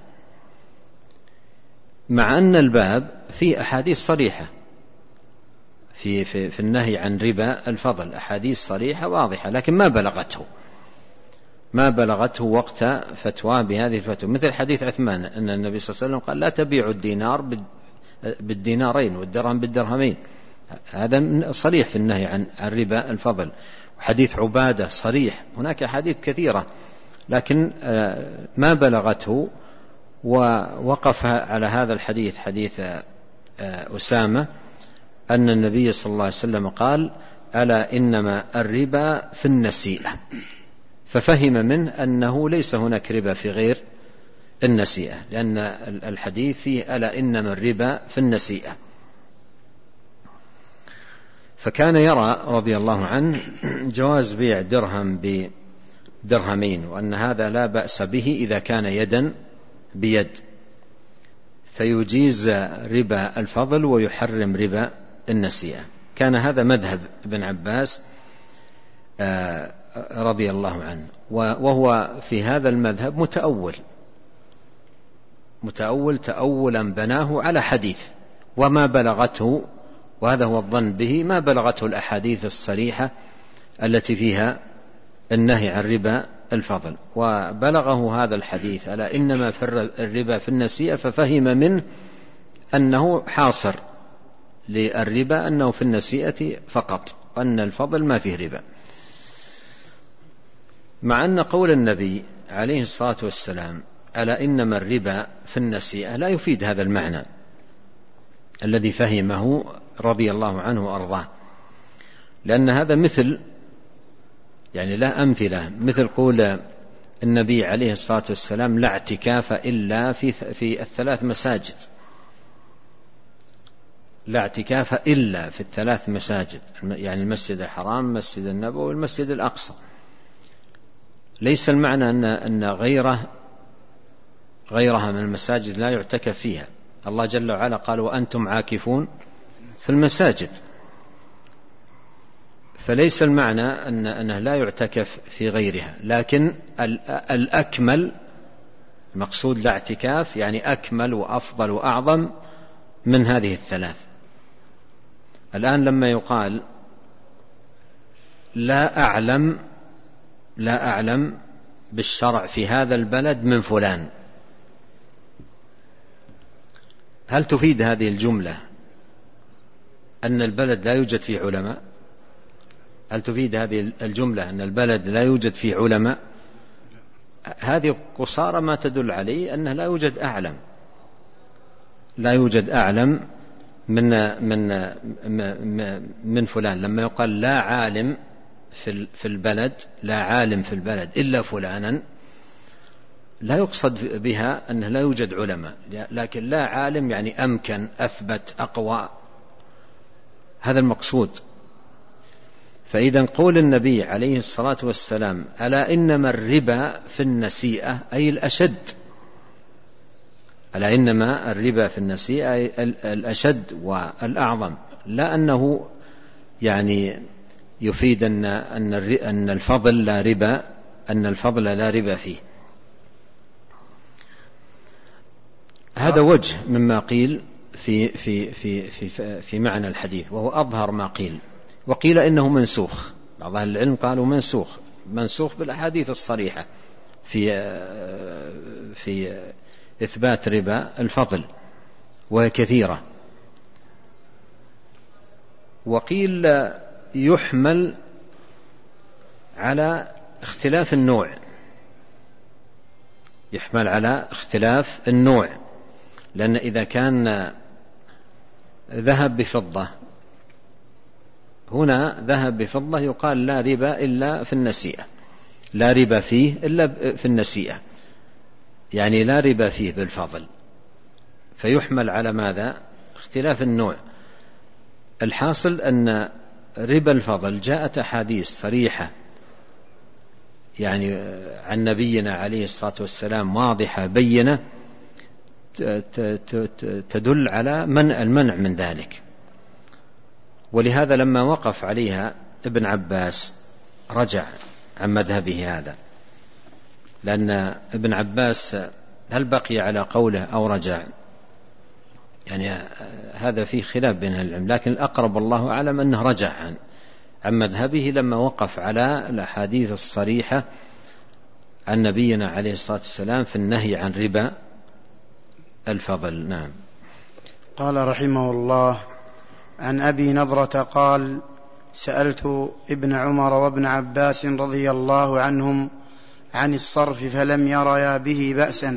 مع أن الباب فيه أحاديث صريحة في, في, في النهي عن ربا الفضل، أحاديث صريحة واضحة، لكن ما بلغته ما بلغته وقت فتوى بهذه الفتوى. مثل حديث عثمان أن النبي صلى الله عليه وسلم قال: لا تبيعوا الدينار بالدينارين والدرهم بالدرهمين، هذا صريح في النهي عن ربا الفضل. وحديث عبادة صريح. هناك أحاديث كثيرة لكن ما بلغته، ووقف على هذا الحديث حديث أسامة أن النبي صلى الله عليه وسلم قال: ألا إنما الربا في النسيئة، ففهم منه أنه ليس هناك ربا في غير النسيئة، لأن الحديث فيه ألا إنما الربا في النسيئة. فكان يرى رضي الله عنه جواز بيع درهم بدرهمين، وأن هذا لا بأس به إذا كان يدا بيد، فيجيز ربا الفضل ويحرم ربا النسيئة. كان هذا مذهب ابن عباس رضي الله عنه، وهو في هذا المذهب متأول متأول تأولا بناه على حديث، وما بلغته، وهذا هو الظن به، ما بلغته الأحاديث الصريحة التي فيها النهي عن ربا الفضل. وبلغه هذا الحديث ألا إنما الربا في النسيئة، ففهم منه أنه حاصر للربا أنه في النسيئة فقط، وأن الفضل ما فيه ربا، مع أن قول النبي عليه الصلاة والسلام ألا إنما الربا في النسيئة لا يفيد هذا المعنى الذي فهمه رضي الله عنه وأرضاه، لأن هذا مثل يعني لا أمثلة، مثل قول النبي عليه الصلاة والسلام: لا اعتكاف إلا في في الثلاث مساجد، لا اعتكاف إلا في الثلاث مساجد، يعني المسجد الحرام، المسجد النبوي، والمسجد الأقصى. ليس المعنى أن أن غيره غيرها من المساجد لا يعتكف فيها. الله جل وعلا قال: وأنتم عاكفون في المساجد، فليس المعنى أن أنه لا يعتكف في غيرها، لكن الأكمل المقصود لا اعتكاف يعني أكمل وأفضل وأعظم من هذه الثلاث. الآن لما يقال لا أعلم لا أعلم بالشرع في هذا البلد من فلان، هل تفيد هذه الجملة أن البلد لا يوجد فيه علماء؟ هل تفيد هذه الجملة أن البلد لا يوجد فيه علماء؟ هذه قصارى ما تدل عليه أنه لا يوجد أعلم لا يوجد أعلم من من من فلان. لما يقال لا عالم في البلد لا عالم في البلد إلا فلانا، لا يقصد بها أنه لا يوجد علماء، لكن لا عالم يعني أمكن، أثبت، أقوى، هذا المقصود. فإذا قول النبي عليه الصلاة والسلام ألا إنما الربا في النسيئة أي الأشد، ألا إنما الربا في النسيئة أي الأشد والأعظم، لا أنه يعني يفيد أن أن الفضل لا ربا أن الفضل لا ربا فيه. هذا وجه مما قيل في في في في في معنى الحديث، وهو أظهر ما قيل. وقيل إنه منسوخ، بعض أهل العلم قالوا منسوخ منسوخ بالأحاديث الصريحة في في إثبات ربا الفضل، وهي كثيرة. وقيل يحمل على اختلاف النوع يحمل على اختلاف النوع لأن إذا كان ذهب بفضة، هنا ذهب بفضة يقال لا ربا إلا في النسيئة، لا ربا فيه إلا في النسيئة، يعني لا ربا فيه بالفضل، فيحمل على ماذا؟ اختلاف النوع. الحاصل أن ربا الفضل جاءت أحاديث صريحة يعني عن نبينا عليه الصلاة والسلام واضحة بينة تدل على منع المنع من ذلك. ولهذا لما وقف عليها ابن عباس رجع عن مذهبه هذا، لأن ابن عباس هل بقي على قوله أو رجع؟ يعني هذا فيه خلاف بين العلم، لكن الأقرب الله أعلم أنه رجع عن عن مذهبه لما وقف على الأحاديث الصريحة عن نبينا عليه الصلاة والسلام في النهي عن ربا الفضل. نعم. قال رحمه الله: عن أبي نضرة قال: سألت ابن عمر وابن عباس رضي الله عنهم عن الصرف فلم يريا به بأسا،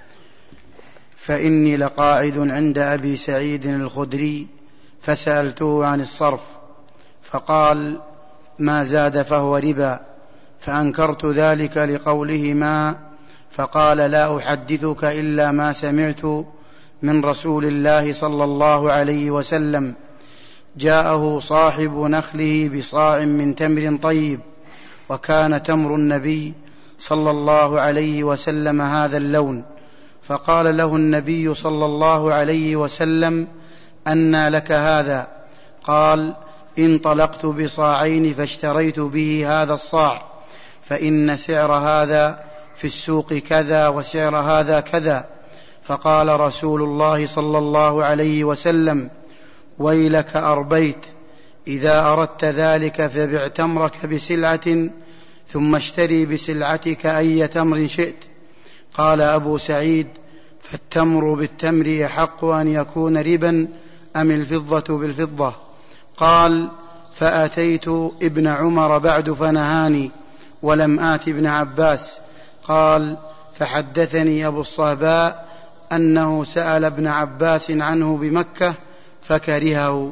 فإني لقاعد عند أبي سعيد الخدري فسألته عن الصرف فقال: ما زاد فهو ربا، فأنكرت ذلك لقولهما، فقال: لا أحدثك إلا ما سمعت من رسول الله صلى الله عليه وسلم: جاءه صاحب نخله بصاع من تمر طيب، وكان تمر النبي صلى الله عليه وسلم هذا اللون، فقال له النبي صلى الله عليه وسلم: أنى لك هذا؟ قال: انطلقت بصاعين فاشتريت به هذا الصاع، فإن سعر هذا في السوق كذا وسعر هذا كذا. فقال رسول الله صلى الله عليه وسلم: ويلك أربيت، إذا أردت ذلك فبع تمرك بسلعة ثم اشتري بسلعتك أي تمر شئت. قال أبو سعيد: فالتمر بالتمر أحق أن يكون ربا أم الفضة بالفضة؟ قال: فأتيت ابن عمر بعد فنهاني، ولم آت ابن عباس. قال: فحدثني أبو الصهباء أنه سأل ابن عباس عنه بمكة فكرهه.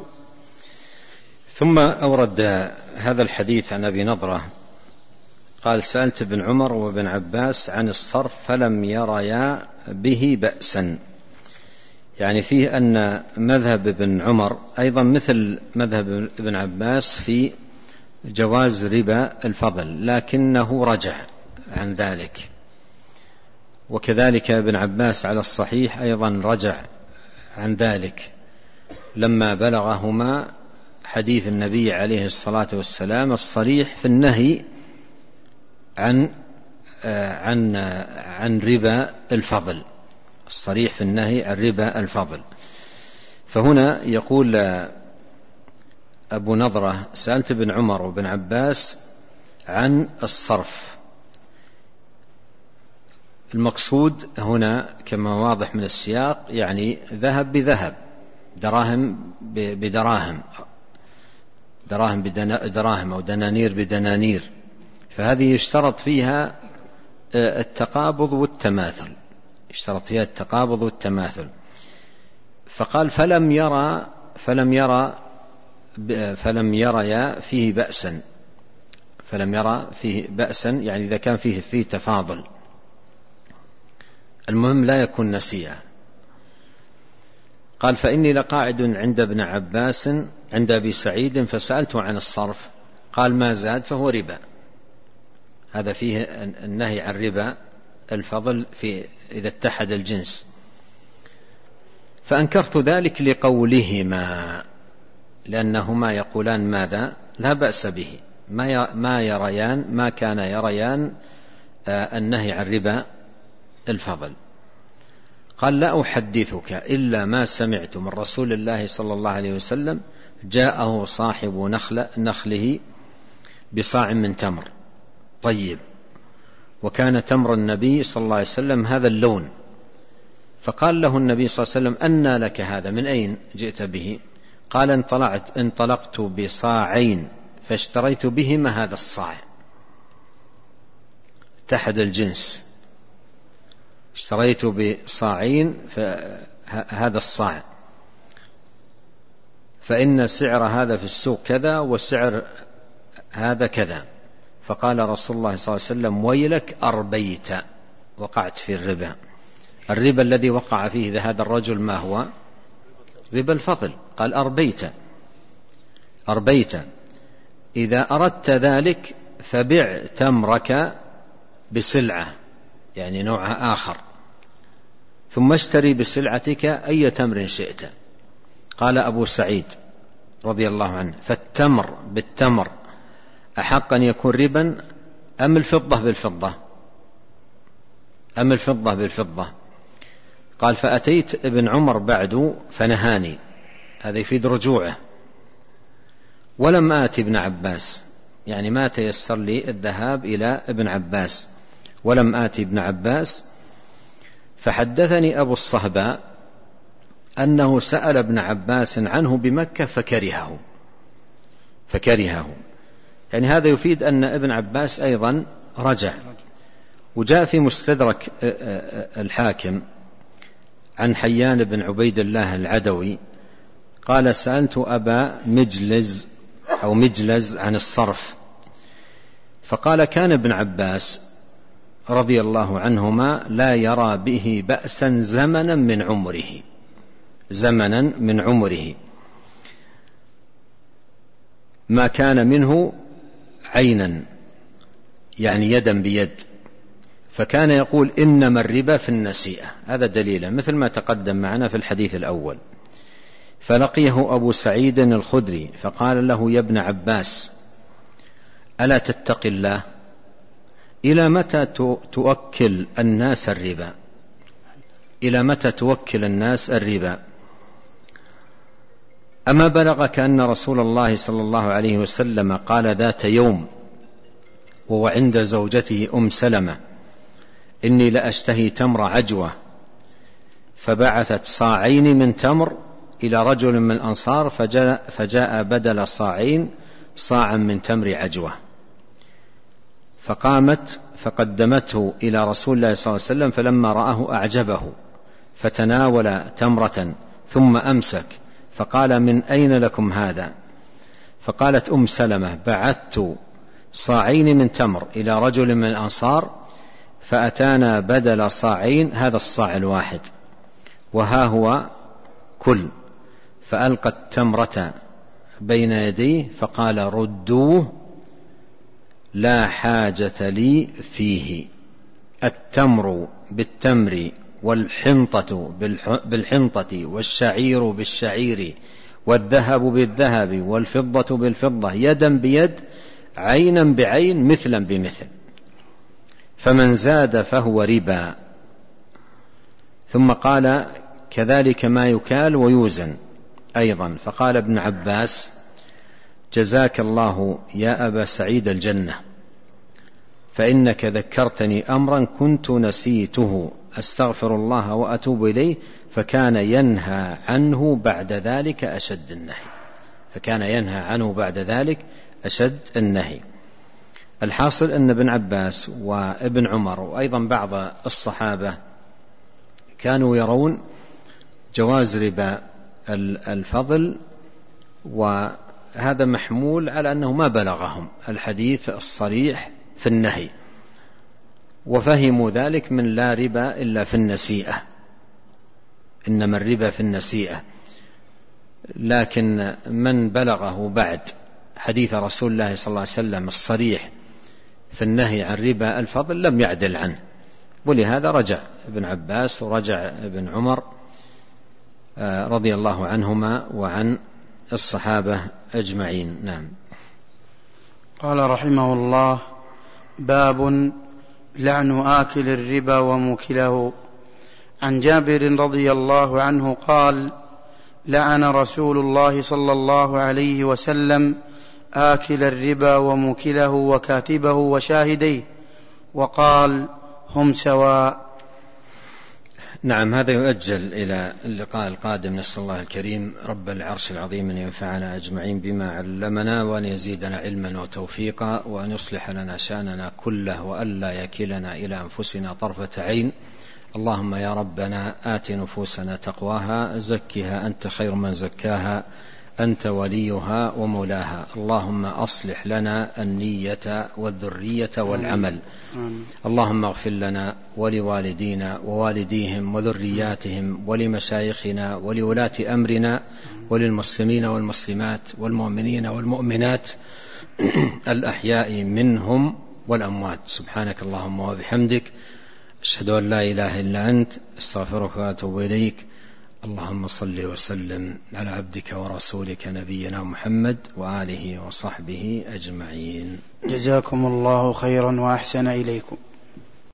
ثم أورد هذا الحديث عن أبي نضرة قال: سألت ابن عمر وابن عباس عن الصرف فلم يريا به بأسا، يعني فيه أن مذهب ابن عمر أيضا مثل مذهب ابن عباس في جواز ربا الفضل، لكنه رجع عن ذلك، وكذلك ابن عباس على الصحيح أيضا رجع عن ذلك لما بلغهما حديث النبي عليه الصلاة والسلام الصريح في النهي عن عن عن ربا الفضل، الصريح في النهي عن ربا الفضل. فهنا يقول أبو نضرة: سألت ابن عمر وابن عباس عن الصرف. المقصود هنا كما واضح من السياق يعني ذهب بذهب، دراهم بدراهم، دراهم بدراهم أو دنانير بدنانير، فهذه يشترط فيها التقابض والتماثل، يشترط فيها التقابض والتماثل. فقال: فلم يرى فلم يرى فلم يرى فيه بأسا، فلم يرى فيه بأسا يعني إذا كان فيه فيه تفاضل، المهم لا يكون نسيئا. قال: فإني لقاعد عند ابن عباس عند أبي سعيد فسألته عن الصرف، قال: ما زاد فهو ربا. هذا فيه النهي عن ربا الفضل في إذا اتحد الجنس. فأنكرت ذلك لقولهما، لأنهما يقولان ماذا؟ لا بأس به، ما يريان ما كان يريان النهي عن ربا الفضل. قال: لا أحدثك إلا ما سمعت من رسول الله صلى الله عليه وسلم: جاءه صاحب نخل نخله بصاع من تمر طيب، وكان تمر النبي صلى الله عليه وسلم هذا اللون، فقال له النبي صلى الله عليه وسلم: أنى لك هذا؟ من أين جئت به؟ قال: انطلعت انطلقت بصاعين فاشتريت بهما هذا الصاع، اتحد الجنس، اشتريت بصاعين هذا الصاع، فإن سعر هذا في السوق كذا وسعر هذا كذا. فقال رسول الله صلى الله عليه وسلم: ويلك أربيت، وقعت في الربا. الربا الذي وقع فيه هذا الرجل ما هو؟ ربا الفضل. قال: أربيت أربيت إذا أردت ذلك فبع تمرك بسلعة، يعني نوع آخر، ثم اشتري بسلعتك أي تمر شئت. قال أبو سعيد رضي الله عنه: فالتمر بالتمر أحق أن يكون ربا أم الفضة بالفضة أم الفضة بالفضة؟ قال: فأتيت ابن عمر بعد فنهاني، هذا يفيد رجوعه، ولم آت ابن عباس، يعني ما تيسر لي الذهاب إلى ابن عباس، ولم آت ابن عباس. فحدثني أبو الصهباء أنه سأل ابن عباس عنه بمكة فكرهه فكرهه يعني هذا يفيد أن ابن عباس أيضا رجع. وجاء في مستدرك الحاكم عن حيان بن عبيد الله العدوي قال سألت أبا مجلز أو مجلز عن الصرف فقال كان ابن عباس رضي الله عنهما لا يرى به بأسا زمنا من عمره زمنا من عمره ما كان منه عينا يعني يدا بيد، فكان يقول إنما الربا في النسيئة، هذا دليلا مثل ما تقدم معنا في الحديث الأول. فلقيه أبو سعيد الخدري فقال له يا ابن عباس ألا تتقي الله؟ إلى متى تؤكل الناس الربا؟ إلى متى توكل الناس الربا؟ أما بلغك أن رسول الله صلى الله عليه وسلم قال ذات يوم وهو عند زوجته أم سلمة إني لأشتهي تمر عجوة، فبعثت صاعين من تمر إلى رجل من الأنصار فجاء, فجاء بدل صاعين صاعا من تمر عجوة، فقامت فقدمته إلى رسول الله صلى الله عليه وسلم، فلما رآه أعجبه فتناول تمرة ثم أمسك فقال من أين لكم هذا؟ فقالت أم سلمة بعثت صاعين من تمر إلى رجل من الأنصار فأتانا بدل صاعين هذا الصاع الواحد، وها هو كل. فألقى التمرة بين يديه فقال ردوه لا حاجة لي فيه، التمر بالتمر والحنطة بالحنطة والشعير بالشعير والذهب بالذهب والفضة بالفضة يدا بيد عينا بعين مثلا بمثل، فمن زاد فهو ربا. ثم قال كذلك ما يكال ويوزن أيضا. فقال ابن عباس جزاك الله يا أبا سعيد الجنة، فإنك ذكرتني أمرا كنت نسيته أستغفر الله وأتوب إليه، فكان ينهى عنه بعد ذلك أشد النهي فكان ينهى عنه بعد ذلك أشد النهي. الحاصل أن ابن عباس وابن عمر وأيضا بعض الصحابة كانوا يرون جواز ربا الفضل، وهذا محمول على أنه ما بلغهم الحديث الصريح في النهي، وفهموا ذلك من لا ربا إلا في النسيئة، إنما الربا في النسيئة. لكن من بلغه بعد حديث رسول الله صلى الله عليه وسلم الصريح في النهي عن ربا الفضل لم يعدل عنه، ولهذا رجع ابن عباس ورجع ابن عمر رضي الله عنهما وعن الصحابة أجمعين. نعم. قال رحمه الله باب لعن آكل الربا وموكله. عن جابر رضي الله عنه قال لعن رسول الله صلى الله عليه وسلم آكل الربا وموكله وكاتبه وشاهديه، وقال هم سواء. نعم، هذا يؤجل إلى اللقاء القادم. نسأل الله الكريم رب العرش العظيم أن ينفعنا أجمعين بما علمنا، وأن يزيدنا علما وتوفيقا، وأن يصلح لنا شأننا كله، وأن لا يكلنا إلى أنفسنا طرفة عين. اللهم يا ربنا آت نفوسنا تقواها زكها أنت خير من زكاها أنت وليها ومولاها. اللهم أصلح لنا النية والذرية والعمل. اللهم اغفر لنا ولوالدينا ووالديهم وذرياتهم ولمشايخنا ولولاة أمرنا وللمسلمين والمسلمات والمؤمنين والمؤمنات الأحياء منهم والأموات. سبحانك اللهم وبحمدك أشهد أن لا إله إلا أنت استغفرك وأتوب إليك. اللهم صل وسلم على عبدك ورسولك نبينا محمد وآله وصحبه أجمعين. جزاكم الله خيرا وأحسن إليكم.